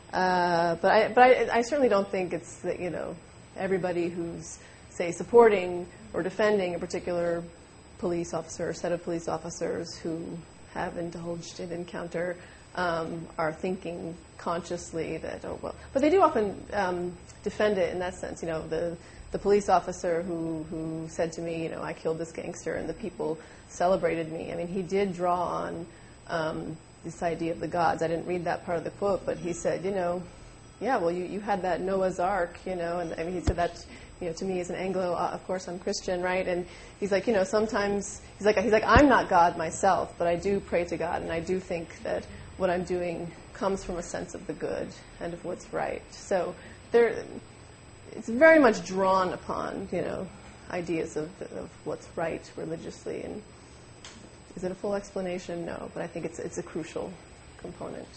Uh, but I, but I, I certainly don't think it's that, you know, everybody who's, say, supporting or defending a particular police officer or set of police officers who have indulged in encounter um, are thinking consciously that, oh, well. But they do often um, defend it in that sense. You know, the, the police officer who, who said to me, you know, I killed this gangster and the people celebrated me. I mean, he did draw on um, this idea of the gods. I didn't read that part of the quote, but he said, you know, yeah, well, you, you had that Noah's Ark, you know, and I mean, he said that, you know, to me as an Anglo, uh, of course, I'm Christian, right? And he's like, you know, sometimes, he's like, he's like, I'm not God myself, but I do pray to God, and I do think that what I'm doing comes from a sense of the good and of what's right. So there, it's very much drawn upon, you know, ideas of, of what's right religiously. And is it a full explanation? No, but I think it's it's a crucial component.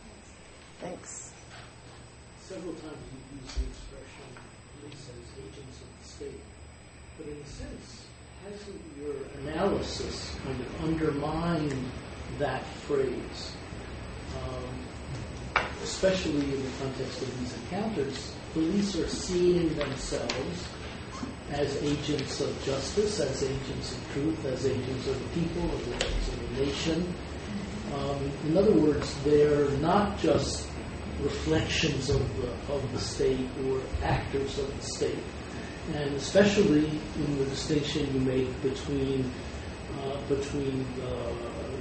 Thanks. Several times you use the expression police as agents of the state, but in a sense, hasn't your analysis kind of undermined that phrase? Um, especially in the context of these encounters, police are seeing themselves as agents of justice, as agents of truth, as agents of the people, as agents of the nation. Um, in other words, they're not just reflections of the, of the state or actors of the state. And especially in the distinction you make between uh, between uh,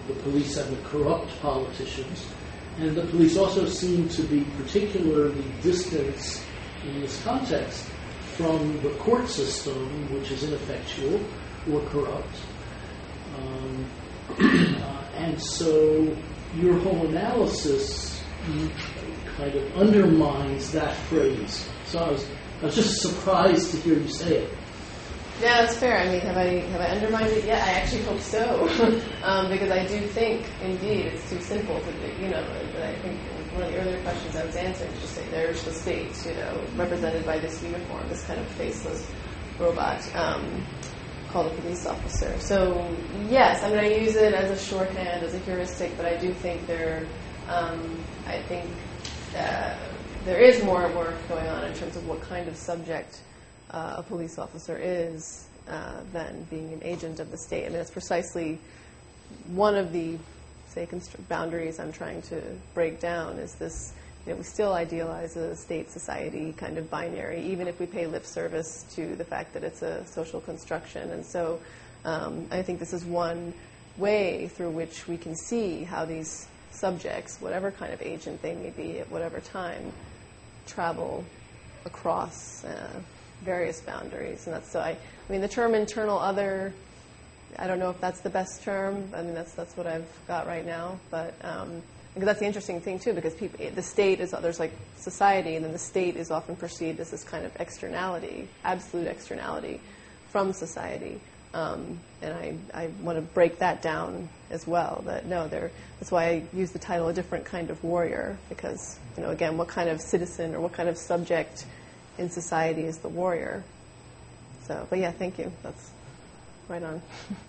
the police and the corrupt politicians. And the police also seem to be particularly distant in this context from the court system, which is ineffectual or corrupt. Um, uh, and so your whole analysis kind of undermines that phrase. So I was, I was just surprised to hear you say it. Yeah, that's fair. I mean, have I have I undermined it yet? I actually hope so, um, because I do think, indeed, it's too simple to do. You know, I think one of the earlier questions I was answering is just say there's the state, you know, represented by this uniform, this kind of faceless robot um, called a police officer. So yes, I mean, I use it as a shorthand, as a heuristic, but I do think there, um, I think uh, there is more work going on in terms of what kind of subject Uh, a police officer is uh, than being an agent of the state. I mean, that's precisely one of the, say, constr- boundaries I'm trying to break down is this, you know, we still idealize a state society kind of binary, even if we pay lip service to the fact that it's a social construction. And so um, I think this is one way through which we can see how these subjects, whatever kind of agent they may be at whatever time, travel across uh, various boundaries. And that's so I, I mean, the term internal other, I don't know if that's the best term. I mean, that's that's what I've got right now. But um, because that's the interesting thing too, because people, the state is, there's like society, and then the state is often perceived as this kind of externality, absolute externality from society. Um, and I, I want to break that down as well. That no, there. That's why I use the title "A Different Kind of Warrior," because, you know, again, what kind of citizen or what kind of subject in society is the warrior. So, but yeah, thank you. That's right on.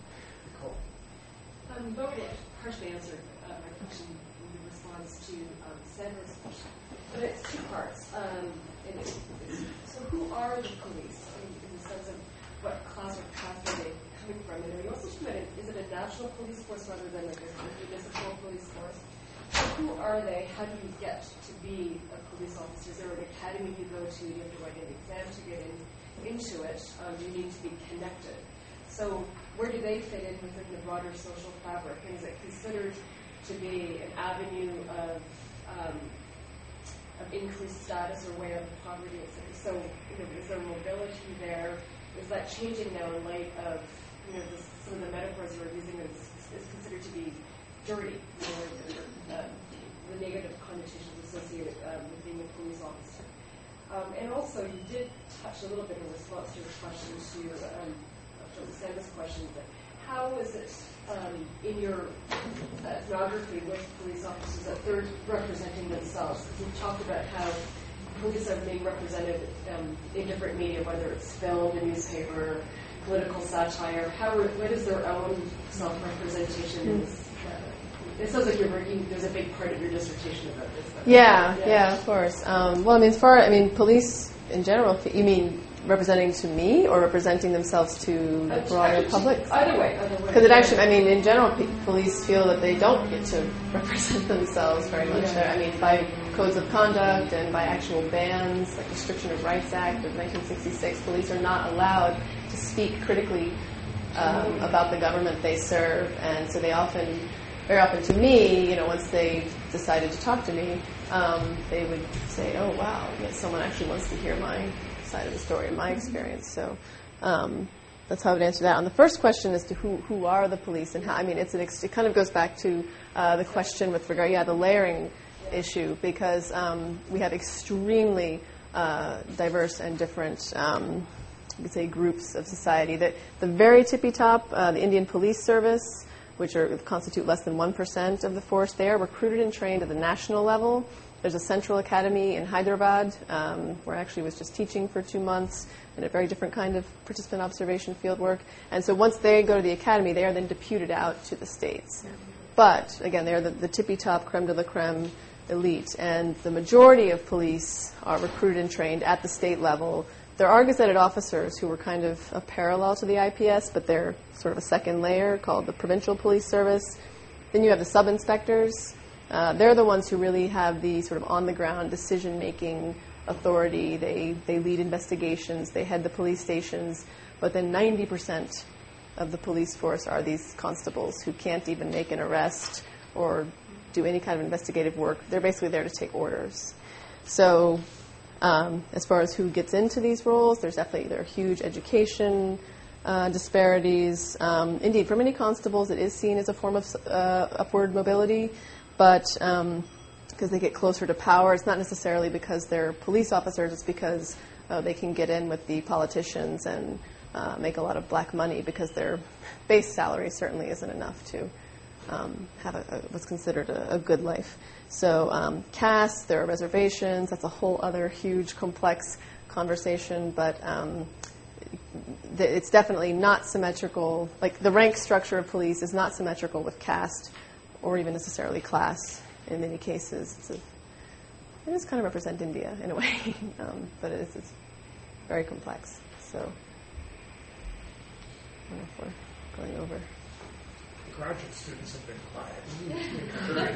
Um, you've already partially answered uh, my question in your response to um, Sandra's question, but it's two parts. Um, and it's, it's, so, who are the police in, in the sense of what class or caste are they coming from? And are you also talking about, is it a national police force rather than like a municipal police force? So who are they? How do you get to be a police officer? Is there an academy you go to? Do you have to write an exam to get in, into it? Um, you need to be connected. So where do they fit in within the broader social fabric? And is it considered to be an avenue of, um, of increased status or way out of poverty, et cetera? So, you know, is there mobility there? Is that changing now in light of, you know, this, some of the metaphors you were using is, is considered to be dirty, you know, uh, the negative connotations associated um, with being a police officer. Um, and also, you did touch a little bit in response to your question to um, from Sandra's question, but how is it um, in your uh, ethnography with police officers that they're representing themselves? Because you've talked about how police are being represented um, in different media, whether it's film, the newspaper, political satire. How, what is their own self-representation in this? It sounds like you're, you, there's a big part of your dissertation about this. Yeah, yeah, yeah, of course. Um, well, I mean, as far, I mean, police in general, you mean representing to me or representing themselves to the broader uh, public? Either way, either way. Because it actually, I mean, in general, p- police feel that they don't get to represent themselves very much. Yeah. I mean, by codes of conduct and by actual bans, like Restriction of Rights Act of nineteen sixty-six, police are not allowed to speak critically um, about the government they serve, and so they often, very often to me, you know, once they decided to talk to me, um, they would say, "Oh, wow, yes, someone actually wants to hear my side of the story, my experience." So um, that's how I would answer that. On the first question as to who who are the police and how, I mean, it's an ex- it kind of goes back to uh, the question with regard, yeah, the layering issue, because um, we have extremely uh, diverse and different, um, you could say, groups of society. That the very tippy top, uh, the Indian Police Service, which are, constitute less than one percent of the force, they are recruited and trained at the national level. There's a central academy in Hyderabad, um, where I actually was just teaching for two months in a very different kind of participant observation field work. And so once they go to the academy, they are then deputed out to the states. But, again, they are the, the tippy-top, creme de la creme elite. And the majority of police are recruited and trained at the state level. There are gazetted officers who were kind of a parallel to the I P S, but they're sort of a second layer called the Provincial Police Service. Then you have the sub-inspectors. Uh, they're the ones who really have the sort of on-the-ground decision-making authority. They they lead investigations. They head the police stations. But then ninety percent of the police force are these constables who can't even make an arrest or do any kind of investigative work. They're basically there to take orders. So um, as far as who gets into these roles, there's definitely there are huge education uh, disparities. Um, indeed, for many constables, it is seen as a form of uh, upward mobility, but um, because they get closer to power, it's not necessarily because they're police officers, it's because uh, they can get in with the politicians and uh, make a lot of black money because their base salary certainly isn't enough to um, have a, a, what's considered a, a good life. So um, castes, there are reservations, that's a whole other huge complex conversation, but um, th- it's definitely not symmetrical. Like the rank structure of police is not symmetrical with caste or even necessarily class in many cases. It's a, it does kind of represent India in a way, um, but it is, it's very complex. So I don't know if we're going over. Graduate students have been quiet.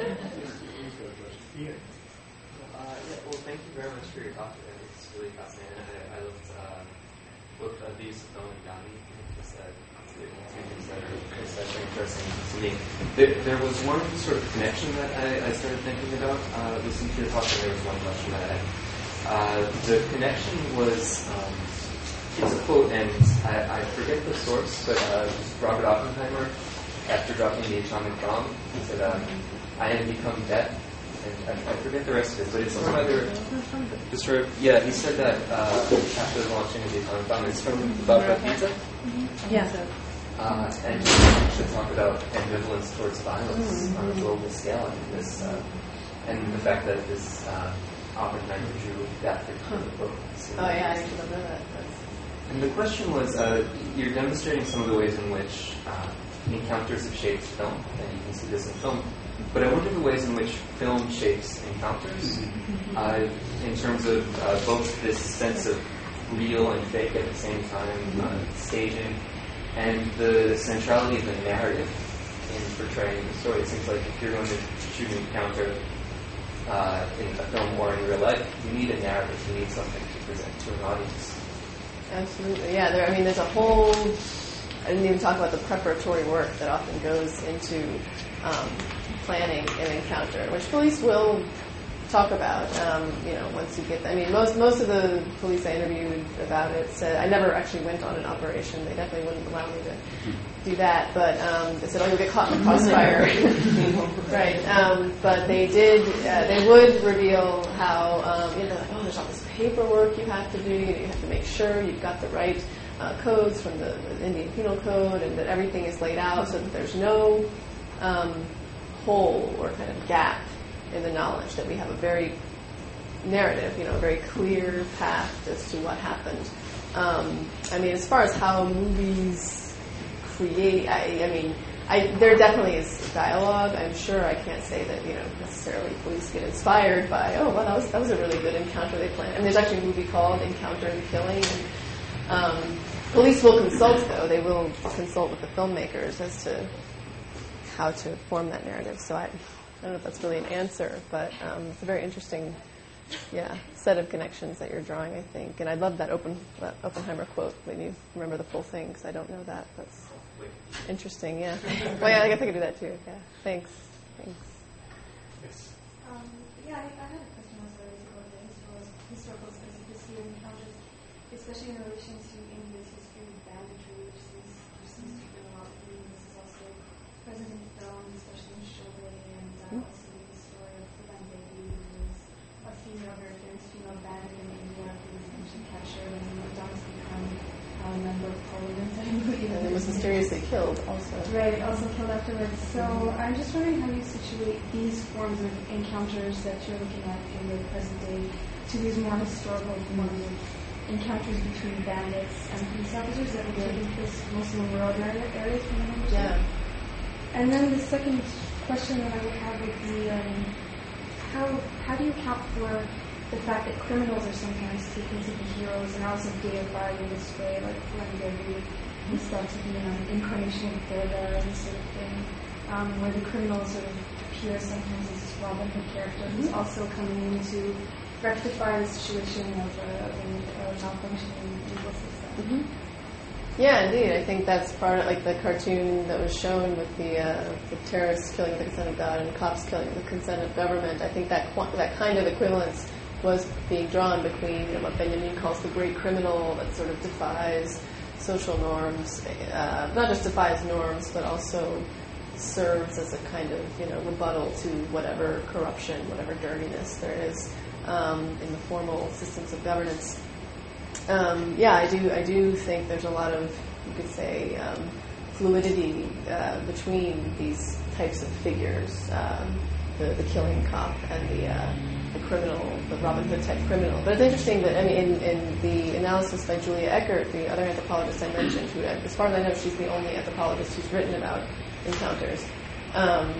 Yeah. Uh, yeah, well, thank you very much for your talk today. It's really fascinating. I, I looked, uh, looked at these film and Gandhi. Just uh, two things that are especially interesting to me. There, there was one sort of connection that I, I started thinking about uh, listening to your talk, and there was one question that I had. Uh, the connection was, um, it's a quote, and I, I forget the source, but uh, Robert Oppenheimer, after dropping the atomic bomb, he said, uh, I have become dead. And I, I forget the rest of it, but it's from either, just for, yeah, he said that uh, after the launching of the atomic bomb. It's from Barbara Pizza. Yeah. Uh, and he actually talked about ambivalence towards violence mm-hmm. on a global scale, and this, uh, and the fact that this uh, Oppenheimer drew that from the book. Oh yeah, I didn't know that. And the question was, uh, you're demonstrating some of the ways in which uh, encounters have shaped film, and you can see this in film. But I wonder the ways in which film shapes encounters, uh, in terms of uh, both this sense of real and fake at the same time, uh, staging, and the centrality of the narrative in portraying the story. It seems like if you're going to shoot an encounter uh, in a film or in real life, you need a narrative, you need something to present to an audience. Absolutely, yeah. There, I mean, there's a whole. I didn't even talk about the preparatory work that often goes into um, planning an encounter, which police will talk about. Um, you know, once you get. I mean, most most of the police I interviewed about it said I never actually went on an operation. They definitely wouldn't allow me to do that. But um, they said, "Oh, you'll get caught in the crossfire." Right. Um, but they did. Uh, they would reveal how um, you know, like, oh, there's all this paperwork you have to do. You know, you have to make sure you've got the right uh, codes from the, the Indian Penal Code, and that everything is laid out so that there's no um, hole or kind of gap in the knowledge, that we have a very narrative, you know, a very clear path as to what happened. Um, I mean, as far as how movies create, I, I mean, I, there definitely is dialogue. I'm sure I can't say that, you know, necessarily police get inspired by, oh, well, that was that was a really good encounter they planned. I mean, there's actually a movie called Encounter and Killing. And, um, police will consult, though. They will consult with the filmmakers as to how to form that narrative. So I. I don't know if that's really an answer, but um, it's a very interesting, yeah, set of connections that you're drawing, I think. And I love that, Open, that Oppenheimer quote when you remember the full thing, because I don't know that. That's interesting, yeah. Well, yeah, I guess I could do that too. Yeah, thanks. Thanks. Yes. Um, yeah, I, I had a question also about the historical, historical specificity of encounters, especially in relation to India's history of banditry, which seems, which seems to be a lot. I mean, this is also present in film, especially in Sholay. Uh, also the story of Fulan Devi, who was a female, very famous female bandit in India who was eventually captured and went on to become a member of parliament, I believe. And it was mysteriously killed also. Right, also killed afterwards. So I'm just wondering how you situate these forms of encounters that you're looking at in the present day to these more historical forms of encounters between bandits and police officers that were taking place mostly in rural areas from the country. Yeah. And then the second question that I would have would be, um, how how do you account for the fact that criminals are sometimes taken to be heroes and also deified in this way, like Fulan Devi and stuff, to be an incarnation of Durga and this sort of thing, um, where the criminal sort of appears sometimes as this Robin Hood character who's also coming in to rectify the situation of a, of a malfunctioning legal system. Mm-hmm. Yeah, indeed. I think that's part of like the cartoon that was shown with the uh, the terrorists killing with the consent of God and cops killing with the consent of government. I think that qu- that kind of equivalence was being drawn between, you know, what Benjamin calls the great criminal that sort of defies social norms, uh, not just defies norms, but also serves as a kind of, you know, rebuttal to whatever corruption, whatever dirtiness there is um, in the formal systems of governance. Um, yeah, I do. I do think there's a lot of, you could say, um, fluidity uh, between these types of figures, um, the, the killing cop and the, uh, the criminal, the Robin Hood type criminal. But it's interesting that, I mean, in, in the analysis by Julia Eckert, the other anthropologist I mentioned, who, as far as I know, she's the only anthropologist who's written about encounters. Um,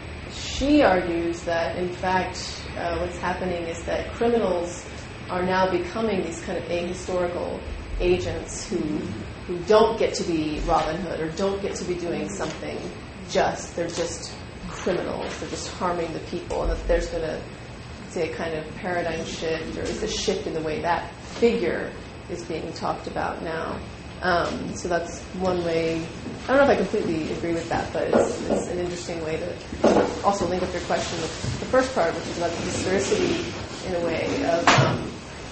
she argues that, in fact, uh, what's happening is that criminals are now becoming these kind of ahistorical agents who who don't get to be Robin Hood or don't get to be doing something just. They're just criminals. They're just harming the people. And that there's been a, say, a kind of paradigm shift, or is a shift in the way that figure is being talked about now. Um, so that's one way. I don't know if I completely agree with that, but it's, it's an interesting way to also link up your question with the first part, which is about the historicity, in a way, of, um,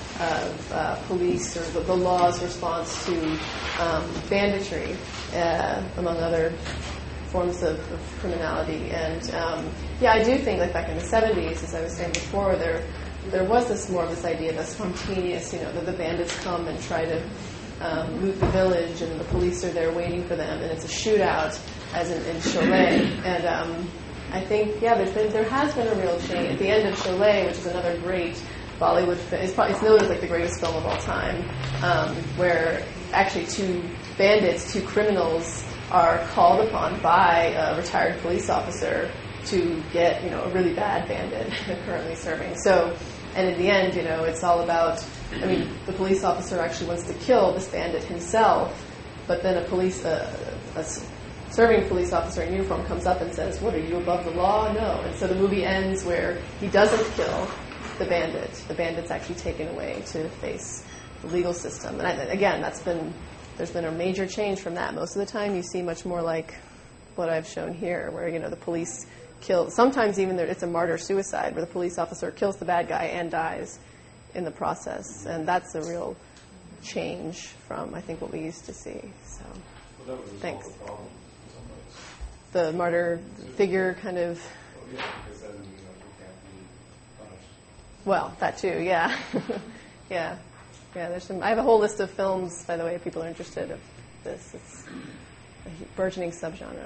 of uh, police or the, the law's response to um, banditry, uh, among other forms of, of criminality. And um, yeah, I do think, like back in the seventies, as I was saying before, there there was this more of this idea of a spontaneous, you know, that the bandits come and try to um, loot the village, and the police are there waiting for them, and it's a shootout, as in, in Cholet. And um, I think, yeah, there's been, there has been a real change. At the end of Cholet, which is another great Bollywood film, it's, probably, it's known as like the greatest film of all time, um, where actually two bandits, two criminals, are called upon by a retired police officer to get, you know, a really bad bandit currently serving. So, and in the end, you know, it's all about, I mean, the police officer actually wants to kill this bandit himself, but then a police, uh, a serving police officer in uniform comes up and says, "What, are you above the law?" No. And so the movie ends where he doesn't kill the bandit. The bandit's actually taken away to face the legal system. And I, again, that's been, there's been a major change from that. Most of the time you see much more like what I've shown here, where, you know, the police kill, sometimes even there, it's a martyr-suicide, where the police officer kills the bad guy and dies in the process. And that's a real change from, I think, what we used to see. So, well, that would thanks. The, problem in some ways. The martyr figure kind of... Oh, yeah, because then, you know, you can't be punished. Well, that too, yeah. yeah. Yeah, there's some, I have a whole list of films, by the way, if people are interested of this. It's a burgeoning subgenre.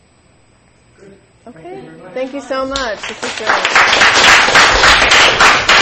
Good. Okay. Thank you very much. Thank you so much. This is great.